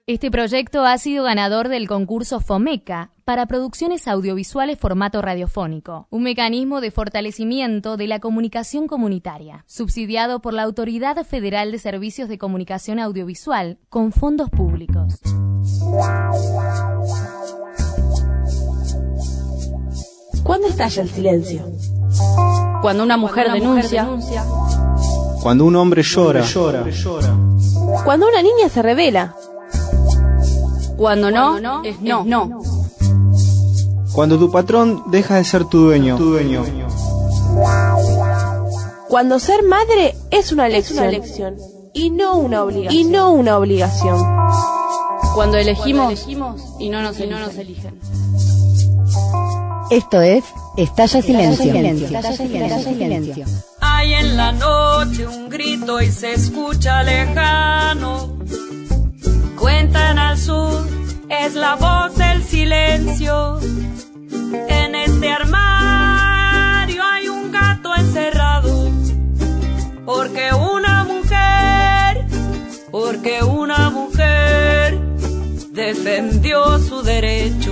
Este proyecto ha sido ganador del concurso FOMECA para producciones audiovisuales formato radiofónico, un mecanismo de fortalecimiento de la comunicación comunitaria, subsidiado por la Autoridad Federal de Servicios de Comunicación Audiovisual con fondos públicos. ¿Cuándo estalla el silencio? Cuando una mujer denuncia. Cuando un hombre llora. Cuando una niña se revela. Cuando no, es no. Cuando tu patrón deja de ser tu dueño. Cuando ser madre es una elección y no una obligación. Cuando elegimos y no nos eligen. Esto es Estalla Silencio. Hay en la noche un grito y se escucha lejano. Cuentan al sur, es la voz del silencio. En este armario hay un gato encerrado. Porque una mujer defendió su derecho.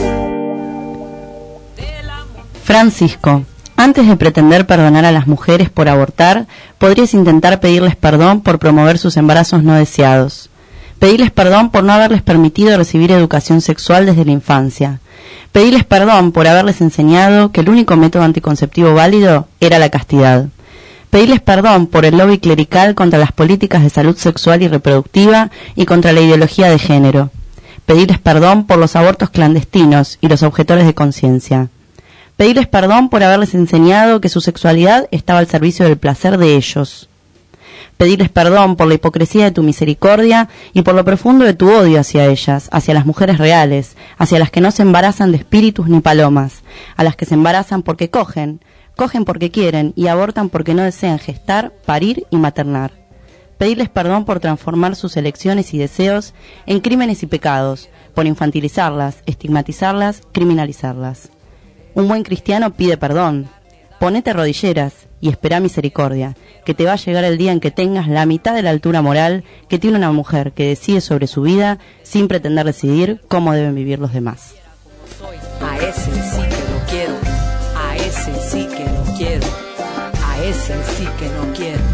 Francisco, antes de pretender perdonar a las mujeres por abortar, podrías intentar pedirles perdón por promover sus embarazos no deseados. Pedirles perdón por no haberles permitido recibir educación sexual desde la infancia. Pedirles perdón por haberles enseñado que el único método anticonceptivo válido era la castidad. Pedirles perdón por el lobby clerical contra las políticas de salud sexual y reproductiva y contra la ideología de género. Pedirles perdón por los abortos clandestinos y los objetores de conciencia. Pedirles perdón por haberles enseñado que su sexualidad estaba al servicio del placer de ellos. Pedirles perdón por la hipocresía de tu misericordia y por lo profundo de tu odio hacia ellas, hacia las mujeres reales, hacia las que no se embarazan de espíritus ni palomas, a las que se embarazan porque cogen porque quieren y abortan porque no desean gestar, parir y maternar. Pedirles perdón por transformar sus elecciones y deseos en crímenes y pecados, por infantilizarlas, estigmatizarlas, criminalizarlas. Un buen cristiano pide perdón. Ponete rodilleras y espera misericordia, que te va a llegar el día en que tengas la mitad de la altura moral que tiene una mujer que decide sobre su vida sin pretender decidir cómo deben vivir los demás. A ese sí que lo quiero, a ese sí que lo quiero, a ese sí que no quiero.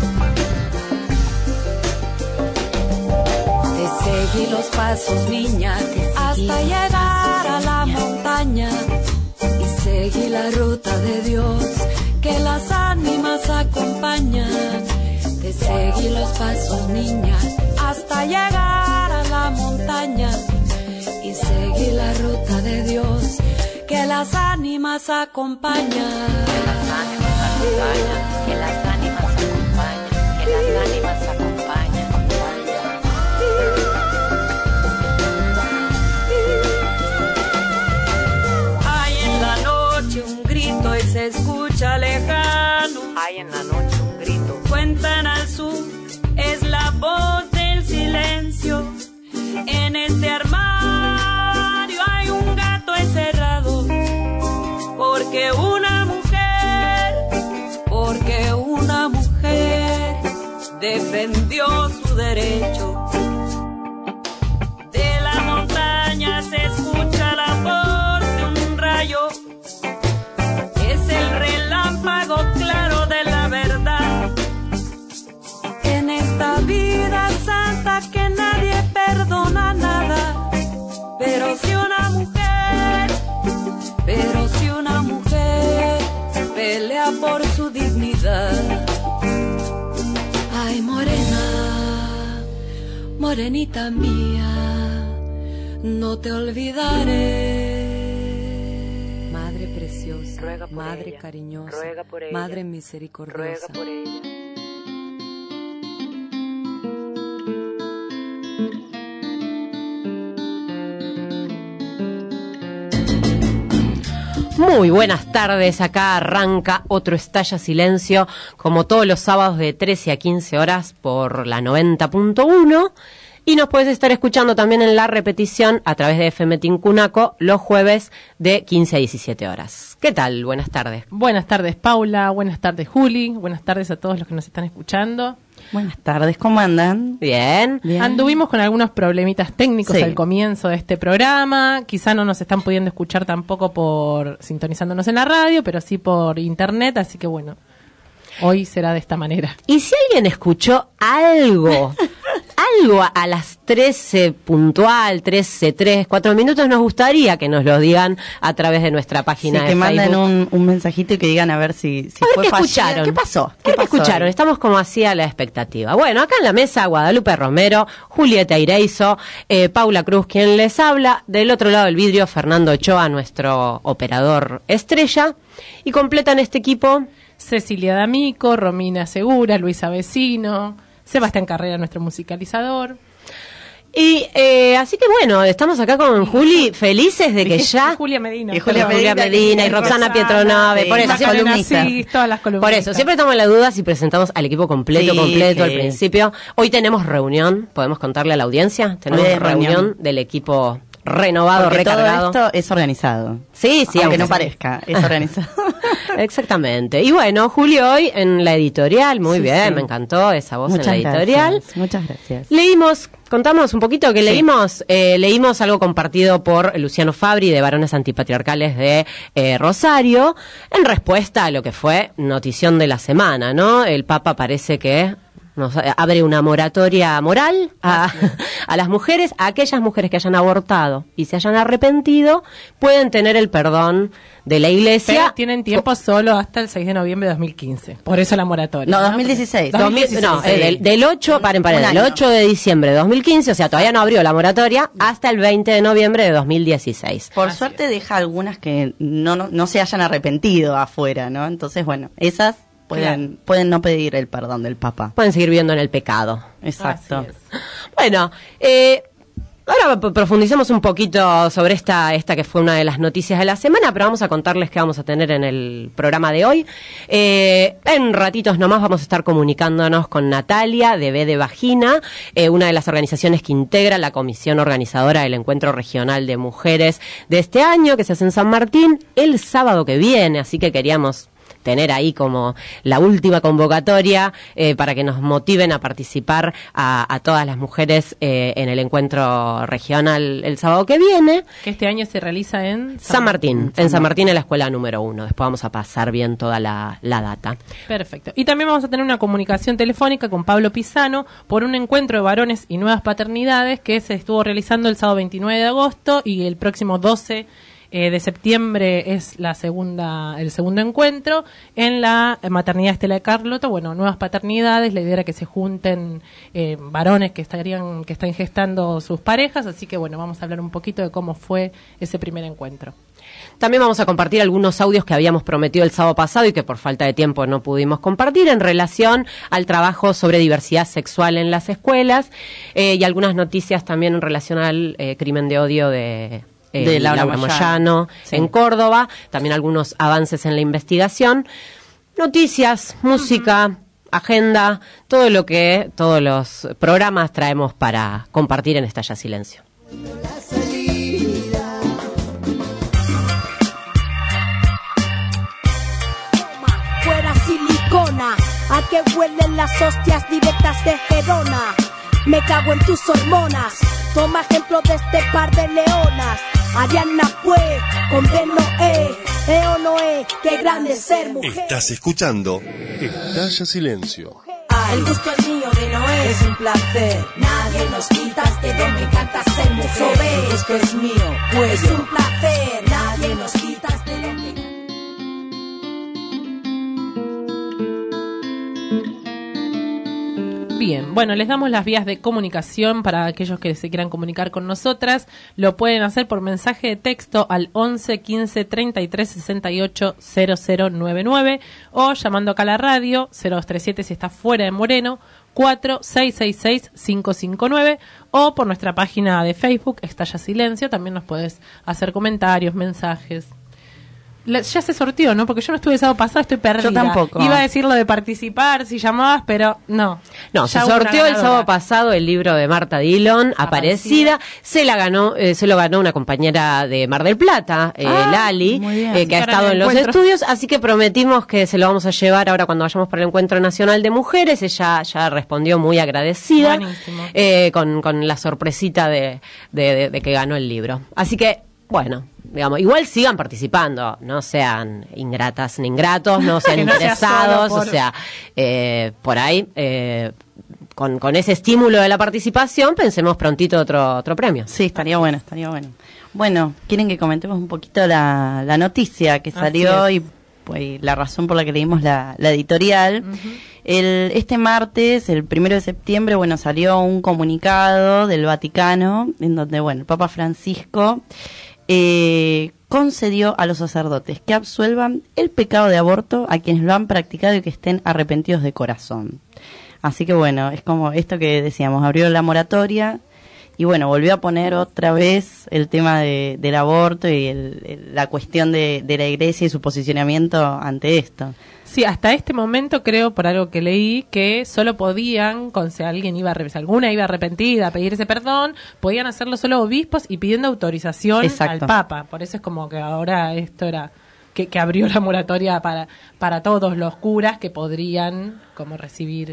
Te seguí los pasos, niña, hasta llegar a la montaña. Y seguí la ruta de Dios que las ánimas acompañan. Te seguí los pasos, niña, hasta llegar a la montaña. Y seguí la ruta de Dios que las ánimas acompañan. Que las ánimas acompañan, que las ánimas acompañan, que las ánimas acompañan. Y se escucha lejano. Hay en la noche un grito. Cuentan al sur, es la voz del silencio. En este armario hay un gato encerrado. Porque una mujer defendió su derecho. De la montaña se escucha la voz de un rayo. El relámpago claro de la verdad. En esta vida santa que nadie perdona nada. Pero si una mujer pelea por su dignidad. Ay, morena, morenita mía, no te olvidaré. Madre preciosa, madre ella, cariñosa, madre misericordiosa. Ruega por ella. Muy buenas tardes, acá arranca otro Estalla Silencio, como todos los sábados de 13 a 15 horas por la 90.1. Y nos puedes estar escuchando también en la repetición a través de FM Tincunaco los jueves de 15 a 17 horas. ¿Qué tal? Buenas tardes. Buenas tardes, Paula. Buenas tardes, Juli. Buenas tardes a todos los que nos están escuchando. Buenas tardes, ¿cómo andan? Bien. Anduvimos con algunos problemitas técnicos Sí. al comienzo de este programa. Quizá no nos están pudiendo escuchar tampoco por sintonizándonos en la radio, pero sí por internet, así que bueno, hoy será de esta manera. Y si alguien escuchó algo a las 13 puntual, 13, 4 minutos, nos gustaría que nos lo digan a través de nuestra página Sí, de que manden Facebook. un mensajito y que digan a ver si A ver fue qué fallida. escucharon. ¿Qué pasó? ¿Qué escucharon? hoy? Estamos como así a la expectativa. Bueno, acá en la mesa, Guadalupe Romero, Julieta Ireizo, Paula Cruz, quien les habla. Del otro lado del vidrio, Fernando Ochoa, nuestro operador estrella. Y completan este equipo. Cecilia D'Amico, Romina Segura, Luisa Vecino, Sebastián Carrera, nuestro musicalizador. Y así que bueno, estamos acá con Juli, felices de que ya... Julia Medina. Y Julia Medina y Roxana Pietronave, por eso, Macarena columnistas. Cis, todas las Por columnistas. eso, siempre estamos en la duda si presentamos al equipo completo Sí, al que- principio. Hoy tenemos reunión, podemos contarle a la audiencia, tenemos Hoy hay reunión reunión. del equipo renovado, Porque recargado. todo esto es organizado. Sí, sí, aunque no sí. parezca, es organizado. Exactamente. Y bueno, Julio hoy en la editorial, muy Sí, bien, sí. me encantó esa voz Muchas en la editorial. gracias, muchas gracias. Leímos, contamos un poquito que leímos. Leímos algo compartido por Luciano Fabri de Varones Antipatriarcales de Rosario, en respuesta a lo que fue notición de la semana, ¿no? El Papa parece que nos abre una moratoria moral a las mujeres, a aquellas mujeres que hayan abortado y se hayan arrepentido, pueden tener el perdón de la Iglesia. Pero tienen tiempo solo hasta el 6 de noviembre de 2015. Por eso la moratoria. No, 2016. 2016, no, Sí. del 8, paren, Un del año. 8 de diciembre de 2015, o sea, todavía no abrió la moratoria, hasta el 20 de noviembre de 2016. Por suerte deja algunas que no se hayan arrepentido afuera, ¿no? Entonces, bueno, esas pueden no pedir el perdón del Papa. Pueden seguir viviendo en el pecado. Exacto. Así es. Bueno, ahora profundicemos un poquito sobre esta que fue una de las noticias de la semana, pero vamos a contarles qué vamos a tener en el programa de hoy. En ratitos nomás vamos a estar comunicándonos con Natalia de B de Vagina, una de las organizaciones que integra la comisión organizadora del Encuentro Regional de Mujeres de este año, que se hace en San Martín el sábado que viene, así que queríamos tener ahí como la última convocatoria para que nos motiven a participar a todas las mujeres en el encuentro regional el sábado que viene. Que este año se realiza en San Martín, en San Martín en la escuela número 1. Después vamos a pasar bien toda la data. Perfecto. Y también vamos a tener una comunicación telefónica con Pablo Pisano por un encuentro de varones y nuevas paternidades que se estuvo realizando el sábado 29 de agosto y el próximo 12 de septiembre es el segundo encuentro en la maternidad Estela de Carlota. Bueno, nuevas paternidades, la idea era que se junten varones que están gestando sus parejas, así que bueno, vamos a hablar un poquito de cómo fue ese primer encuentro. También vamos a compartir algunos audios que habíamos prometido el sábado pasado y que por falta de tiempo no pudimos compartir en relación al trabajo sobre diversidad sexual en las escuelas y algunas noticias también en relación al crimen de odio de Laura Moyano sí, en Córdoba, también algunos avances en la investigación, noticias, música, agenda, todo lo que todos los programas traemos para compartir en Estalla Silencio. Fuera silicona, a que huelen las hostias directas de Gerona. Me cago en tus hormonas, toma ejemplo de este par de leonas. Ariana fue con Noé, o Noé, qué grande ser mujer. Estás escuchando Estalla Silencio. El gusto es mío de Noé, es un placer. Nadie nos quita este don, me encanta ser mujer. El gusto es mío, pues es un placer. Nadie nos quita este don, me encanta. Bien, bueno, les damos las vías de comunicación para aquellos que se quieran comunicar con nosotras. Lo pueden hacer por mensaje de texto al 11 15 33 68 0099 o llamando acá a la radio 0237 si está fuera de Moreno, 4666 559 o por nuestra página de Facebook Estalla Silencio. También nos puedes hacer comentarios, mensajes, ya se sortió, ¿no? Porque yo no estuve el sábado pasado, estoy perdida. Yo tampoco. Iba a decir lo de participar, si llamabas, pero no. No, Ya se hubo una sorteó el ganadora. sábado pasado el libro de Marta Dillon, Aparecida. Se lo ganó una compañera de Mar del Plata, Lali, muy bien. que ha Para estado el en los encuentro. estudios, así que prometimos que se lo vamos a llevar ahora cuando vayamos para el Encuentro Nacional de Mujeres. Ella ya respondió muy agradecida, con la sorpresita de que ganó el libro. Así que, bueno, digamos, igual sigan participando, no sean ingratas ni ingratos, no sean Que no sea interesados, solo por- o sea, por ahí, con ese estímulo de la participación, pensemos prontito otro premio. Sí, estaría bueno. Bueno, ¿quieren que comentemos un poquito la noticia que salió Así y pues, la razón por la que leímos la editorial? Este martes, el 1 de septiembre, bueno, salió un comunicado del Vaticano en donde, bueno, el Papa Francisco concedió a los sacerdotes que absuelvan el pecado de aborto a quienes lo han practicado y que estén arrepentidos de corazón. Así que bueno, es como esto que decíamos, abrió la moratoria y bueno, volvió a poner otra vez el tema del aborto y la cuestión de la Iglesia y su posicionamiento ante esto. Sí, hasta este momento creo, por algo que leí, que solo podían, si alguien si alguna iba arrepentida a pedir ese perdón, podían hacerlo solo obispos y pidiendo autorización Exacto. al Papa. Por eso es como que ahora esto era que abrió la moratoria para todos los curas que podrían como recibir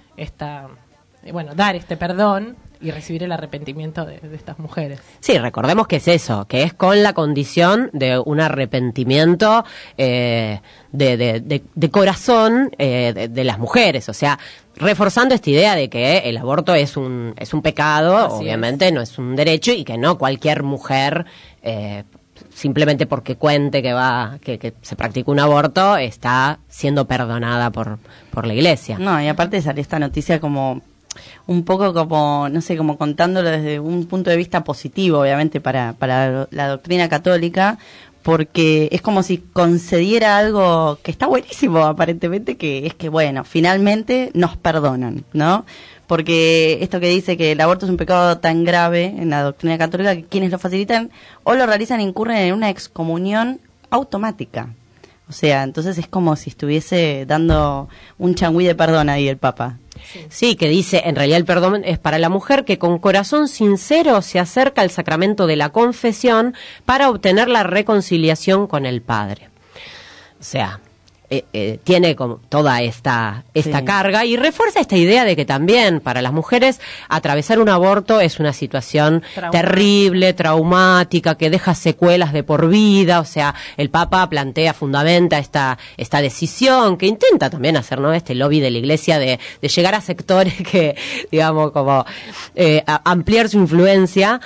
dar este perdón y recibir el arrepentimiento de estas mujeres. Sí, recordemos que es eso, que es con la condición de un arrepentimiento de corazón de las mujeres, o sea, reforzando esta idea de que el aborto es un pecado, Así obviamente no es un derecho y que no cualquier mujer simplemente porque cuente que se practica un aborto está siendo perdonada por la Iglesia. No, y aparte salió esta noticia como un poco como, no sé, como contándolo desde un punto de vista positivo, obviamente, para la doctrina católica, porque es como si concediera algo que está buenísimo, aparentemente, que es que, bueno, finalmente nos perdonan, ¿no? Porque esto que dice que el aborto es un pecado tan grave en la doctrina católica que quienes lo facilitan o lo realizan incurren en una excomunión automática. O sea, entonces es como si estuviese dando un changüí de perdón ahí el Papa. Sí, que dice, en realidad el perdón es para la mujer que con corazón sincero se acerca al sacramento de la confesión para obtener la reconciliación con el Padre. O sea, tiene como toda esta carga y refuerza esta idea de que también para las mujeres atravesar un aborto es una situación terrible, traumática, que deja secuelas de por vida. O sea, el Papa fundamenta esta decisión que intenta también hacer, ¿no?, este lobby de la Iglesia de llegar a sectores que, digamos, como ampliar su influencia.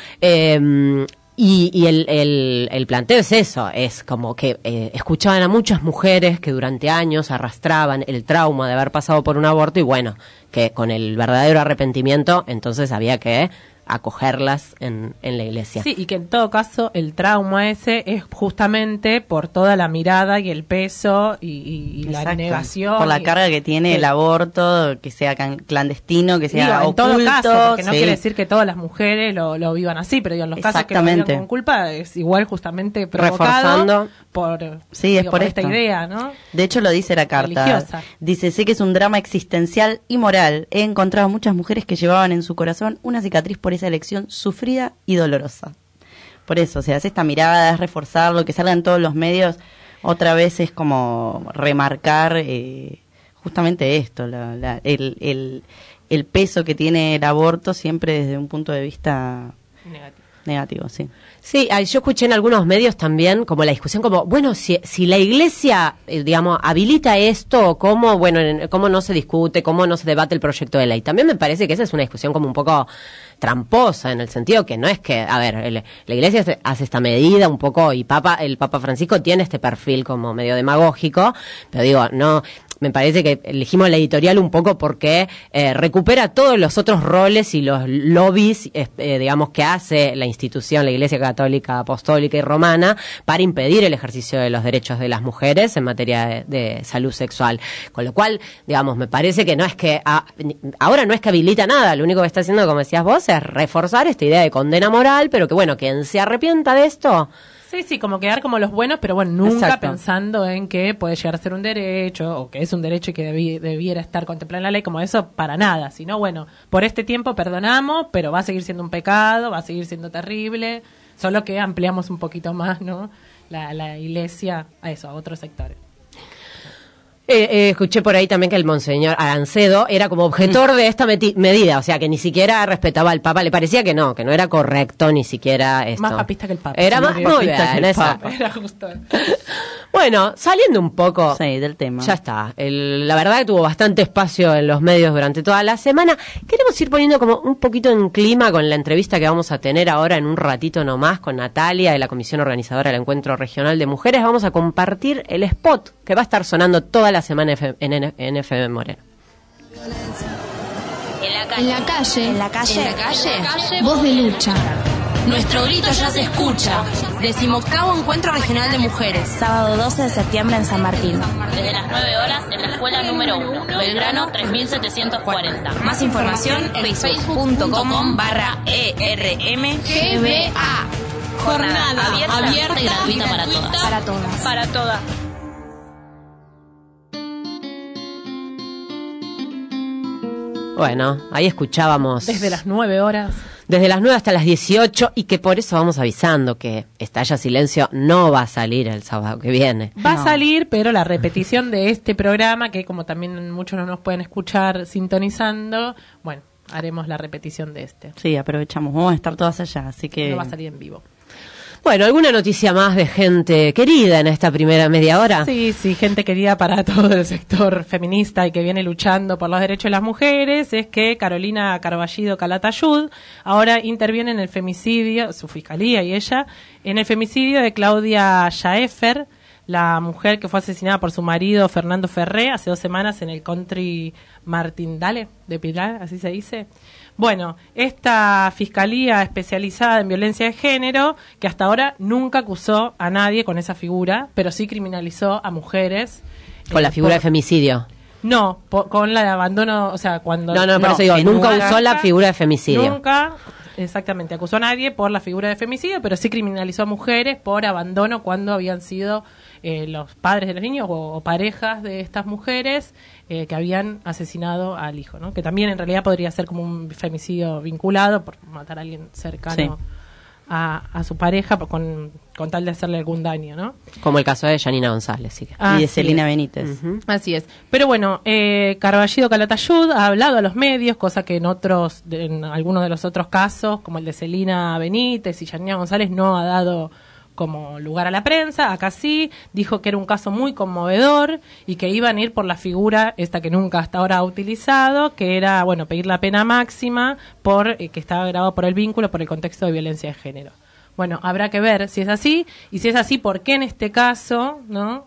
Y el planteo es eso, es como que escuchaban a muchas mujeres que durante años arrastraban el trauma de haber pasado por un aborto y bueno, que con el verdadero arrepentimiento entonces había que acogerlas en la Iglesia. Sí, y que en todo caso el trauma ese es justamente por toda la mirada y el peso y la negación. Por la carga que tiene el aborto, que sea clandestino, que sea en oculto. todo caso, porque no sí. quiere decir que todas las mujeres lo vivan así, pero digo, en los casos que lo vivan con culpa es igual justamente provocado reforzando por, sí, es por esta esto. idea, ¿no? De hecho lo dice la carta. Religiosa. Dice, sé que es un drama existencial y moral. He encontrado muchas mujeres que llevaban en su corazón una cicatriz por esa elección sufrida y dolorosa. Por eso, o sea, es esta mirada, es reforzarlo, que salga en todos los medios. Otra vez es como remarcar justamente esto, el peso que tiene el aborto siempre desde un punto de vista negativo, sí. Sí, yo escuché en algunos medios también como la discusión como, bueno, si la Iglesia, digamos, habilita esto, ¿cómo no se discute, cómo no se debate el proyecto de ley? También me parece que esa es una discusión como un poco tramposa, en el sentido que no es que, a ver, la Iglesia hace esta medida un poco y el Papa Francisco tiene este perfil como medio demagógico, pero digo, no... Me parece que elegimos la editorial un poco porque recupera todos los otros roles y los lobbies, digamos, que hace la institución, la Iglesia Católica, Apostólica y Romana para impedir el ejercicio de los derechos de las mujeres en materia de salud sexual. Con lo cual, digamos, me parece que no es que ahora no es que habilita nada, lo único que está haciendo, como decías vos, es reforzar esta idea de condena moral, pero que bueno, quien se arrepienta de esto... Sí, como quedar como los buenos, pero bueno, nunca Exacto. pensando en que puede llegar a ser un derecho, o que es un derecho y que debiera estar contemplado en la ley, como eso, para nada. Sino, bueno, por este tiempo perdonamos, pero va a seguir siendo un pecado, va a seguir siendo terrible, solo que ampliamos un poquito más, ¿no? La iglesia a eso, a otros sectores. Escuché por ahí también que el monseñor Arancedo era como objetor de esta medida, o sea, que ni siquiera respetaba al Papa, le parecía que no era correcto ni siquiera esto. Más papista que el Papa. Era Sí, más muy papista que el esa. Papa. Era justo. Bueno, saliendo un poco del tema. Ya está. La verdad que tuvo bastante espacio en los medios durante toda la semana. Queremos ir poniendo como un poquito en clima con la entrevista que vamos a tener ahora en un ratito nomás con Natalia de la Comisión Organizadora del Encuentro Regional de Mujeres. Vamos a compartir el spot que va a estar sonando toda la semana en FM Moreno. En la calle, voz de lucha. Nuestro grito ya se escucha. 18º Encuentro Regional de Mujeres. Sábado 12 de septiembre en San Martín. Desde las 9 horas en la escuela número 1, Belgrano 3740. Más información en facebook.com/ERMGBA. Jornada abierta y gratuita para todas. Para todas. Bueno, ahí escuchábamos. Desde las 9 horas. Desde las 9 hasta las 18 y que por eso vamos avisando que Estalla Silencio no va a salir el sábado que viene. Va a salir, pero la repetición de este programa, que como también muchos no nos pueden escuchar sintonizando, bueno, haremos la repetición de este. Sí, aprovechamos, vamos a estar todas allá, así que... No va a salir en vivo. Bueno, ¿alguna noticia más de gente querida en esta primera media hora? Sí, gente querida para todo el sector feminista y que viene luchando por los derechos de las mujeres, es que Carolina Carballido Calatayud ahora interviene en el femicidio, su fiscalía y ella, en el femicidio de Claudia Schaeffer, la mujer que fue asesinada por su marido Fernando Ferré hace 2 semanas en el country Martindale de Pilar, así se dice. Bueno, esta fiscalía especializada en violencia de género, que hasta ahora nunca acusó a nadie con esa figura, pero sí criminalizó a mujeres. Con la figura de femicidio. No, con la de abandono, o sea, cuando... No, por eso digo, nunca usó la figura de femicidio. Nunca, exactamente, acusó a nadie por la figura de femicidio, pero sí criminalizó a mujeres por abandono cuando habían sido los padres de los niños o parejas de estas mujeres que habían asesinado al hijo, ¿no? Que también en realidad podría ser como un femicidio vinculado por matar a alguien cercano a su pareja con tal de hacerle algún daño, ¿no? Como el caso de Janina González, sí. Y de Celina Benítez. Así es. Pero bueno, Carballido Calatayud ha hablado a los medios, cosa que en algunos de los otros casos, como el de Celina Benítez y Janina González, no ha dado como lugar a la prensa. Acá sí, dijo que era un caso muy conmovedor y que iban a ir por la figura esta que nunca hasta ahora ha utilizado, que era, bueno, pedir la pena máxima por que estaba grabado por el vínculo, por el contexto de violencia de género. Bueno, habrá que ver si es así, y si es así, ¿por qué en este caso, no?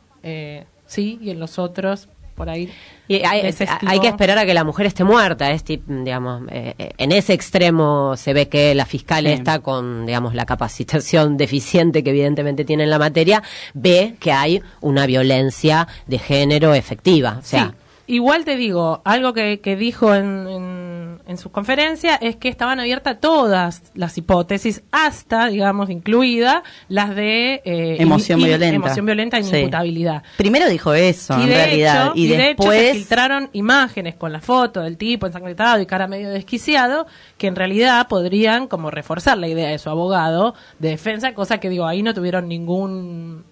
Sí, y en los otros, por ahí. Y hay que esperar a que la mujer esté muerta, digamos, en ese extremo se ve que la fiscal está con, digamos, la capacitación deficiente que evidentemente tiene en la materia, ve que hay una violencia de género efectiva, o sea... Sí. Igual te digo, algo que dijo en su conferencia es que estaban abiertas todas las hipótesis, hasta, digamos, incluida las de emoción violenta e inimputabilidad. Primero dijo eso, en realidad, y de después hecho se filtraron imágenes con la foto del tipo ensangrentado y cara medio desquiciado, que en realidad podrían como reforzar la idea de su abogado de defensa, cosa que digo, ahí no tuvieron ningún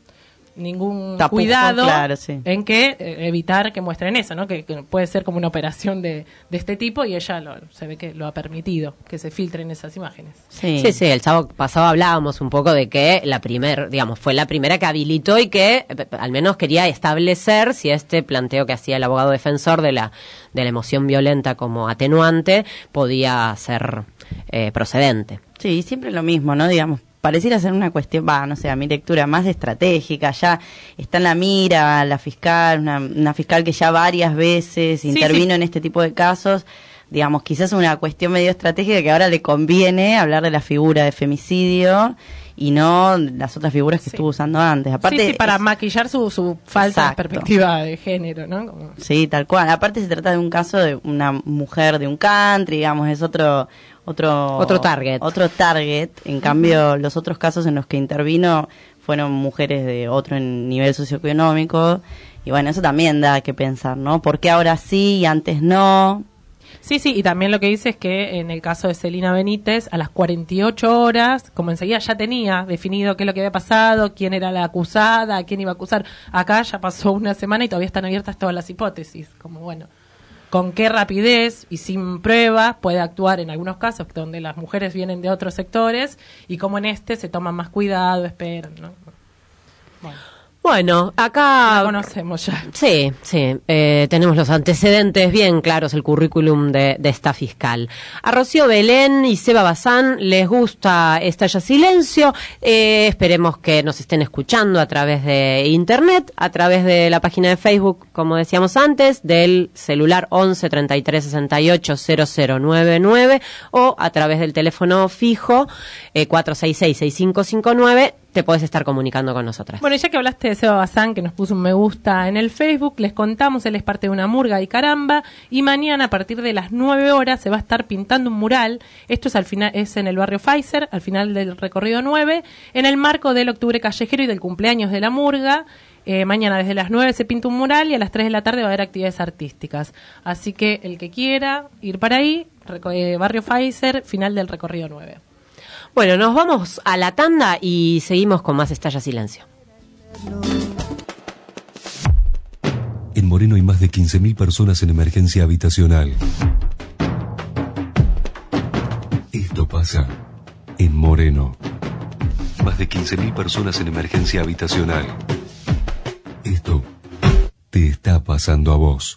tapujo, cuidado claro, sí. en que evitar que muestren eso, ¿no? Que puede ser como una operación de este tipo, y ella se ve que lo ha permitido que se filtren esas imágenes. Sí, el sábado pasado hablábamos un poco de que fue la primera que habilitó y que al menos quería establecer si este planteo que hacía el abogado defensor de la emoción violenta como atenuante podía ser procedente. Sí, siempre lo mismo, ¿no? Digamos, pareciera ser una cuestión, no sé, a mi lectura, más de estratégica. Ya está en la mira la fiscal, una fiscal que ya varias veces intervino en este tipo de casos. Digamos, quizás una cuestión medio estratégica que ahora le conviene hablar de la figura de femicidio y no las otras figuras que estuvo usando antes. Aparte, para maquillar su falta de perspectiva de género, ¿no? Sí, tal cual. Aparte se trata de un caso de una mujer de un country, digamos, es otro target. En cambio, los otros casos en los que intervino fueron mujeres de otro nivel socioeconómico. Y bueno, eso también da que pensar, ¿no? ¿Por qué ahora sí y antes no? Sí, y también lo que dice es que en el caso de Celina Benítez, a las 48 horas, como enseguida ya tenía definido qué es lo que había pasado, quién era la acusada, quién iba a acusar, acá ya pasó una semana y todavía están abiertas todas las hipótesis, como bueno, con qué rapidez y sin pruebas puede actuar en algunos casos donde las mujeres vienen de otros sectores y como en este se toman más cuidado, esperan, ¿no? Bueno, acá... La conocemos ya. Sí, tenemos los antecedentes bien claros, el currículum de esta fiscal. A Rocío Belén y Seba Bazán les gusta Estalla Silencio. Esperemos que nos estén escuchando a través de internet, a través de la página de Facebook, como decíamos antes, del celular 11 33 68 0099 o a través del teléfono fijo 466 6559. Te podés estar comunicando con nosotras. Bueno, ya que hablaste de Seba Bazán, que nos puso un me gusta en el Facebook, les contamos, él es parte de una murga y caramba, y mañana a partir de las 9 horas se va a estar pintando un mural. Esto es al final, es en el barrio Pfizer, al final del recorrido 9, en el marco del Octubre Callejero y del cumpleaños de la murga. Mañana desde las 9 se pinta un mural y a las 3 de la tarde va a haber actividades artísticas. Así que el que quiera ir para ahí, barrio Pfizer, final del recorrido 9. Bueno, nos vamos a la tanda y seguimos con más Estalla Silencio. En Moreno hay más de 15.000 personas en emergencia habitacional. Esto pasa en Moreno. Más de 15.000 personas en emergencia habitacional. Esto te está pasando a vos.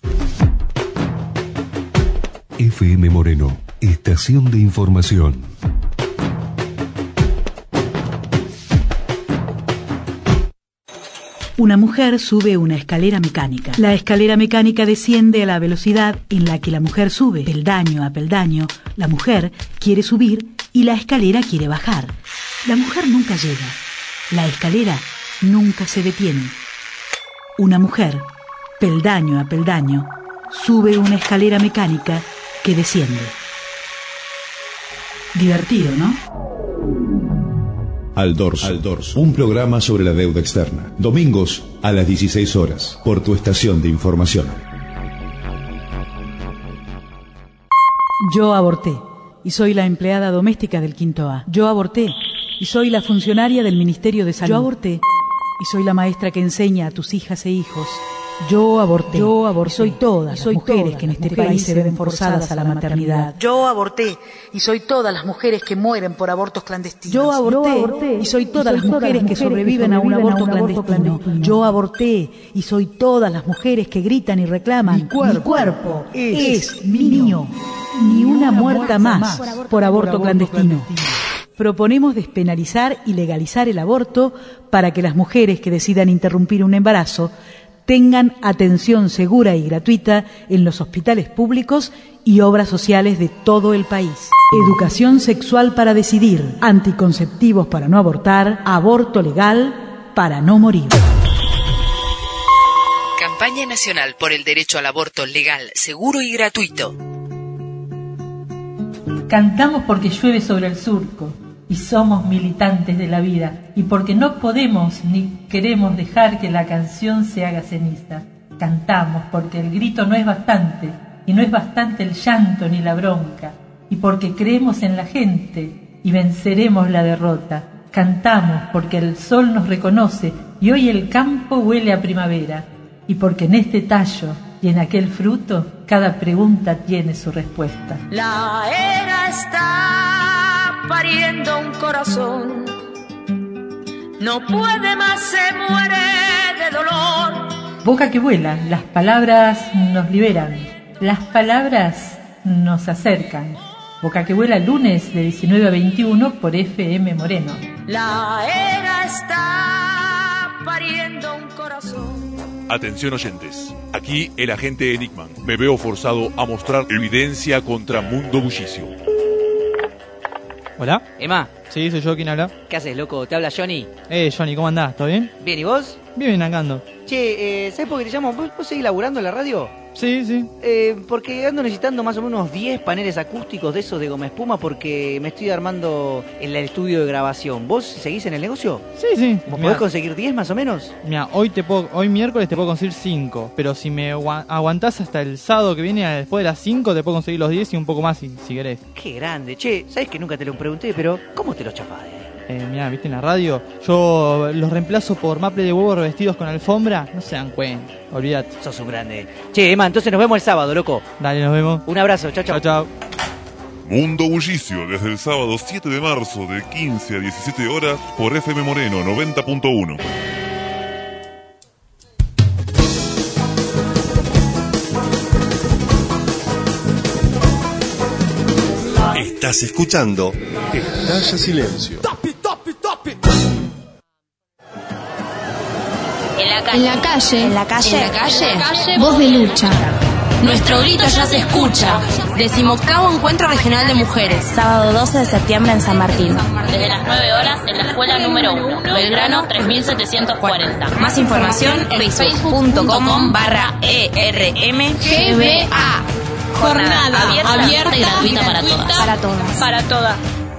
FM Moreno, estación de información. Una mujer sube una escalera mecánica. La escalera mecánica desciende a la velocidad en la que la mujer sube. Peldaño a peldaño, la mujer quiere subir y la escalera quiere bajar. La mujer nunca llega. La escalera nunca se detiene. Una mujer, peldaño a peldaño, sube una escalera mecánica que desciende. Divertido, ¿no? Al Dorso, un programa sobre la deuda externa. Domingos a las 16 horas, por tu estación de información. Yo aborté y soy la empleada doméstica del Quinto A. Yo aborté y soy la funcionaria del Ministerio de Salud. Yo aborté y soy la maestra que enseña a tus hijas e hijos. Yo aborté y soy todas las mujeres que en este país se ven forzadas a la maternidad. Yo aborté y soy todas las mujeres que mueren por abortos clandestinos. Yo aborté y soy todas las mujeres que sobreviven a un aborto clandestino. Yo aborté y soy todas las mujeres que gritan y reclaman: mi cuerpo es mío. Ni una muerta más por aborto clandestino. Proponemos despenalizar y legalizar el aborto para que las mujeres que decidan interrumpir un embarazo tengan atención segura y gratuita en los hospitales públicos y obras sociales de todo el país. Educación sexual para decidir, anticonceptivos para no abortar, aborto legal para no morir. Campaña Nacional por el Derecho al Aborto Legal, Seguro y Gratuito. Cantamos porque llueve sobre el surco y somos militantes de la vida, y porque no podemos ni queremos dejar que la canción se haga ceniza. Cantamos porque el grito no es bastante, y no es bastante el llanto ni la bronca, y porque creemos en la gente y venceremos la derrota. Cantamos porque el sol nos reconoce y hoy el campo huele a primavera, y porque en este tallo y en aquel fruto cada pregunta tiene su respuesta. La era está pariendo un corazón, no puede más, se muere de dolor. Boca que vuela, las palabras nos liberan, las palabras nos acercan. Boca que vuela, lunes de 19 a 21 por FM Moreno. La era está pariendo un corazón. Atención oyentes, aquí el agente Enigman. Me veo forzado a mostrar evidencia contra Mundo Bullicio. ¿Hola? Emma. Sí, soy yo. ¿Quién habla? ¿Qué haces, loco? Te habla Johnny. Johnny, ¿cómo andás? ¿Todo bien? Bien, ¿y vos? Bien, acá ando. Che, ¿sabés por qué te llamo? ¿Vos seguís laburando en la radio? Sí, sí. Porque ando necesitando más o menos unos 10 paneles acústicos de esos de goma espuma porque me estoy armando el estudio de grabación. ¿Vos seguís en el negocio? Sí. ¿Vos podés conseguir 10 más o menos? Mira, hoy miércoles te puedo conseguir 5, pero si me aguantás hasta el sábado que viene después de las 5 te puedo conseguir los 10 y un poco más si querés. Qué grande. Che, ¿sabés que nunca te lo pregunté, pero ¿cómo te lo chapás? Mirá, ¿viste en la radio? Yo los reemplazo por maple de huevo revestidos con alfombra. No se dan cuenta, olvídate. Sos un grande. Che, Emma, entonces nos vemos el sábado, loco. Dale, nos vemos. Un abrazo, chao. Chao. Mundo Bullicio, desde el sábado 7 de marzo de 15 a 17 horas por FM Moreno 90.1. Estás escuchando Estalla Silencio. En la calle, voz de lucha. Nuestro grito ya se escucha. 18º Encuentro Regional de Mujeres. Sábado 12 de septiembre en San Martín. Desde las 9 horas en la escuela número 1, Belgrano 3740. Más información en facebook.com/ERMGBA. Jornada abierta y gratuita para todas. Para todas.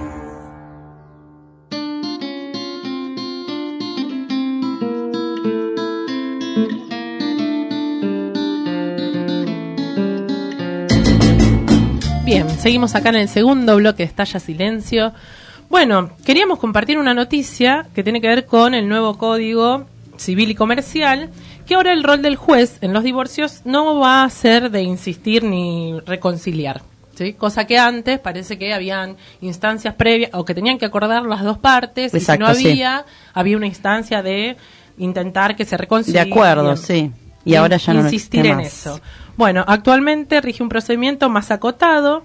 Bien, seguimos acá en el segundo bloque de Estalla Silencio. Bueno, queríamos compartir una noticia que tiene que ver con el nuevo Código Civil y Comercial, que ahora el rol del juez en los divorcios no va a ser de insistir ni reconciliar, ¿sí? Cosa que antes parece que habían instancias previas o que tenían que acordar las dos partes. Exacto, y si no había una instancia de intentar que se reconcilien. De acuerdo, sí. Y ahora ya no insistir en eso. Bueno, actualmente rige un procedimiento más acotado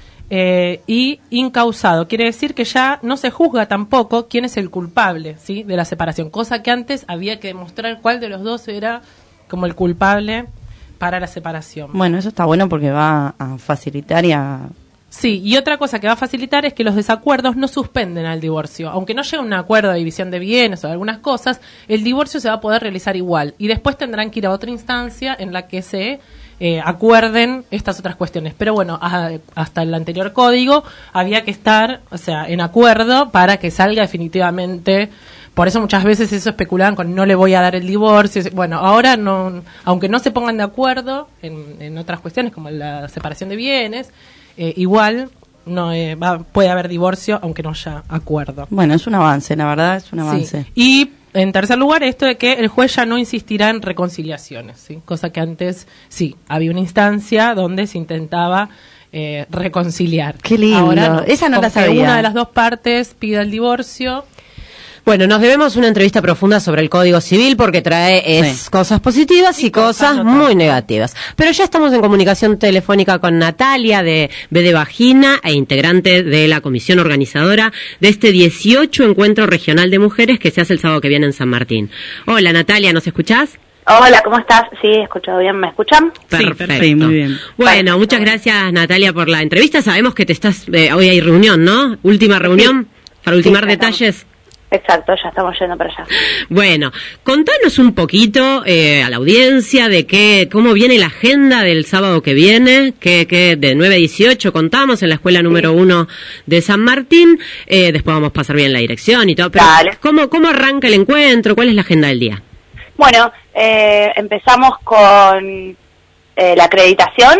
y incausado. Quiere decir que ya no se juzga tampoco quién es el culpable, ¿sí?, de la separación. Cosa que antes había que demostrar cuál de los dos era como el culpable para la separación. Bueno, eso está bueno porque va a facilitar y a... Sí, y otra cosa que va a facilitar es que los desacuerdos no suspenden al divorcio. Aunque no llegue a un acuerdo de división de bienes o de algunas cosas, el divorcio se va a poder realizar igual. Y después tendrán que ir a otra instancia en la que se acuerden estas otras cuestiones. Pero bueno, hasta el anterior código había que estar, en acuerdo para que salga definitivamente. Por eso muchas veces eso especulaban con no le voy a dar el divorcio. Bueno, ahora no, aunque no se pongan de acuerdo en otras cuestiones como la separación de bienes, igual no puede haber divorcio aunque no haya acuerdo. Bueno, es un avance, la verdad es un avance. Sí. Y en tercer lugar, esto de que el juez ya no insistirá en reconciliaciones, ¿sí? Cosa que antes sí, había una instancia donde se intentaba reconciliar. Qué lindo, ahora no, esa no la sabía. Una de las dos partes pida el divorcio. Bueno, nos debemos una entrevista profunda sobre el Código Civil porque trae cosas positivas y cosas muy negativas. Pero ya estamos en comunicación telefónica con Natalia de B de Vagina e integrante de la comisión organizadora de este 18 Encuentro Regional de Mujeres que se hace el sábado que viene en San Martín. Hola Natalia, ¿nos escuchás? Hola, ¿cómo estás? Sí, he escuchado bien, ¿me escuchan? Perfecto. Sí, muy bien. Bueno, muchas gracias Natalia por la entrevista. Sabemos que te estás, hoy hay reunión, ¿no? Última reunión para ultimar detalles. Exacto, ya estamos yendo para allá. Bueno, contanos un poquito a la audiencia de cómo viene la agenda del sábado que viene, que de 9 a 18 contamos en la escuela número 1 de San Martín, después vamos a pasar bien la dirección y todo, pero ¿cómo arranca el encuentro? ¿Cuál es la agenda del día? Bueno, empezamos con la acreditación,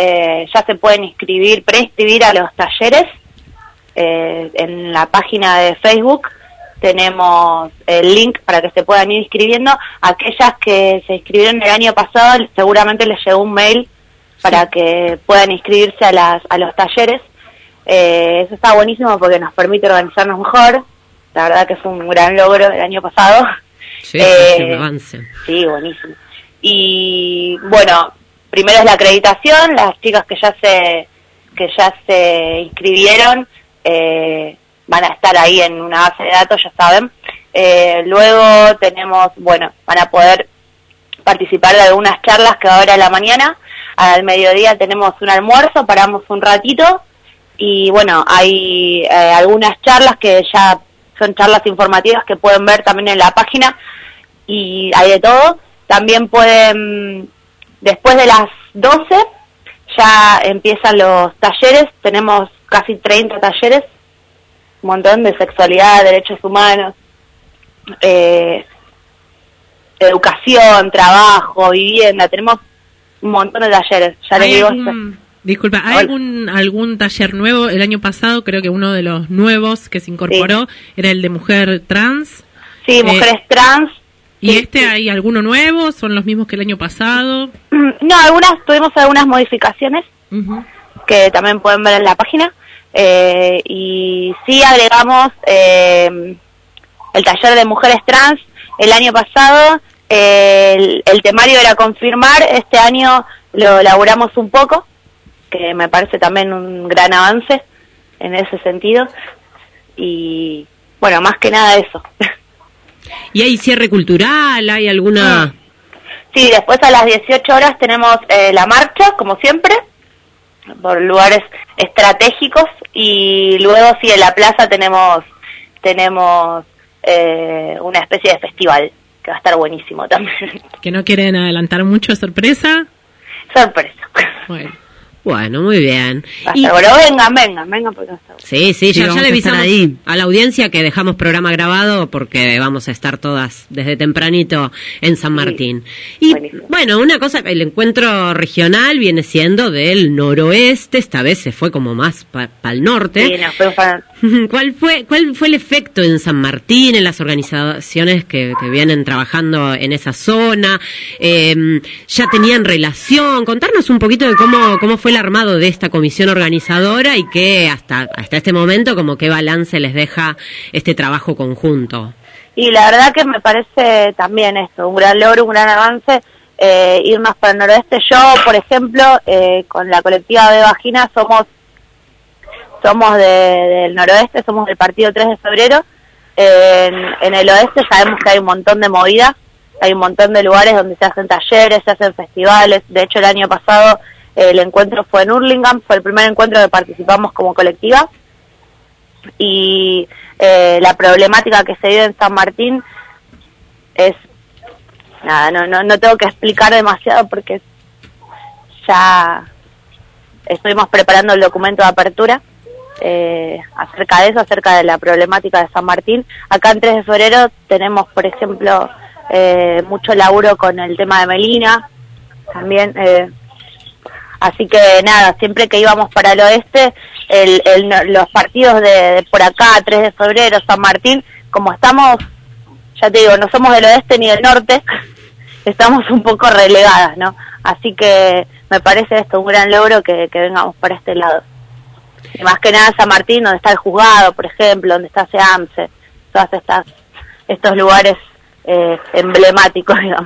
ya se pueden preinscribir a los talleres en la página de Facebook. Tenemos el link para que se puedan ir inscribiendo. Aquellas que se inscribieron el año pasado, seguramente les llegó un mail para que puedan inscribirse a los talleres. Eso está buenísimo porque nos permite organizarnos mejor. La verdad que fue un gran logro el año pasado. Sí, es un avance. Sí, buenísimo. Y bueno, primero es la acreditación. Las chicas que ya se inscribieron van a estar ahí en una base de datos, ya saben. Luego tenemos, van a poder participar de algunas charlas que ahora a la mañana, al mediodía tenemos un almuerzo, paramos un ratito y hay algunas charlas que ya son charlas informativas que pueden ver también en la página y hay de todo. También pueden, después de las 12 ya empiezan los talleres, tenemos casi 30 talleres, un montón de sexualidad, derechos humanos, educación, trabajo, vivienda, tenemos un montón de talleres. Ya les digo, disculpa, ¿hay algún taller nuevo? El año pasado creo que uno de los nuevos que se incorporó era el de mujer trans. Sí, mujeres trans. ¿Y hay alguno nuevo? ¿Son los mismos que el año pasado? No, tuvimos algunas modificaciones que también pueden ver en la página. Y sí agregamos el taller de mujeres trans. El año pasado el temario era confirmar, este año lo elaboramos un poco, que me parece también un gran avance en ese sentido. Y bueno, más que nada eso. ¿Y hay cierre cultural? ¿Hay alguna...? Sí, después a las 18 horas tenemos la marcha, como siempre, por lugares estratégicos, y luego sí en la plaza tenemos una especie de festival, que va a estar buenísimo también. ¿Que no quieren adelantar mucho? ¿Sorpresa? Sorpresa. Bueno, muy bien. Pero vengan, porque Sí, ya le avisamos ahí a la audiencia que dejamos programa grabado porque vamos a estar todas desde tempranito en San Martín. Y buenísimo. Bueno, una cosa, el encuentro regional viene siendo del noroeste, esta vez se fue como más para el norte. Sí, nos fuimos para... ¿Cuál fue el efecto en San Martín, en las organizaciones que vienen trabajando en esa zona? ¿Ya tenían relación? Contarnos un poquito de cómo fue el armado de esta comisión organizadora y que hasta este momento como qué balance les deja este trabajo conjunto. Y la verdad que me parece también esto, un gran logro, un gran avance, ir más para el noroeste. Yo, por ejemplo, con la colectiva de Vagina somos del noroeste, somos del partido 3 de febrero. En el oeste sabemos que hay un montón de movidas, hay un montón de lugares donde se hacen talleres, se hacen festivales. De hecho, el año pasado el encuentro fue en Hurlingham, fue el primer encuentro que participamos como colectiva. Y la problemática que se vive en San Martín es... no tengo que explicar demasiado porque ya estuvimos preparando el documento de apertura acerca de eso, acerca de la problemática de San Martín. Acá en 3 de febrero tenemos, por ejemplo, mucho laburo con el tema de Melina, también, así que nada, siempre que íbamos para el oeste, los partidos de por acá, 3 de febrero, San Martín, como estamos, ya te digo, no somos del oeste ni del norte, estamos un poco relegadas, ¿no? Así que me parece esto un gran logro que vengamos para este lado. Y más que nada San Martín, donde está el juzgado, por ejemplo, donde está SEAMSE, todas estos lugares emblemáticos, digamos.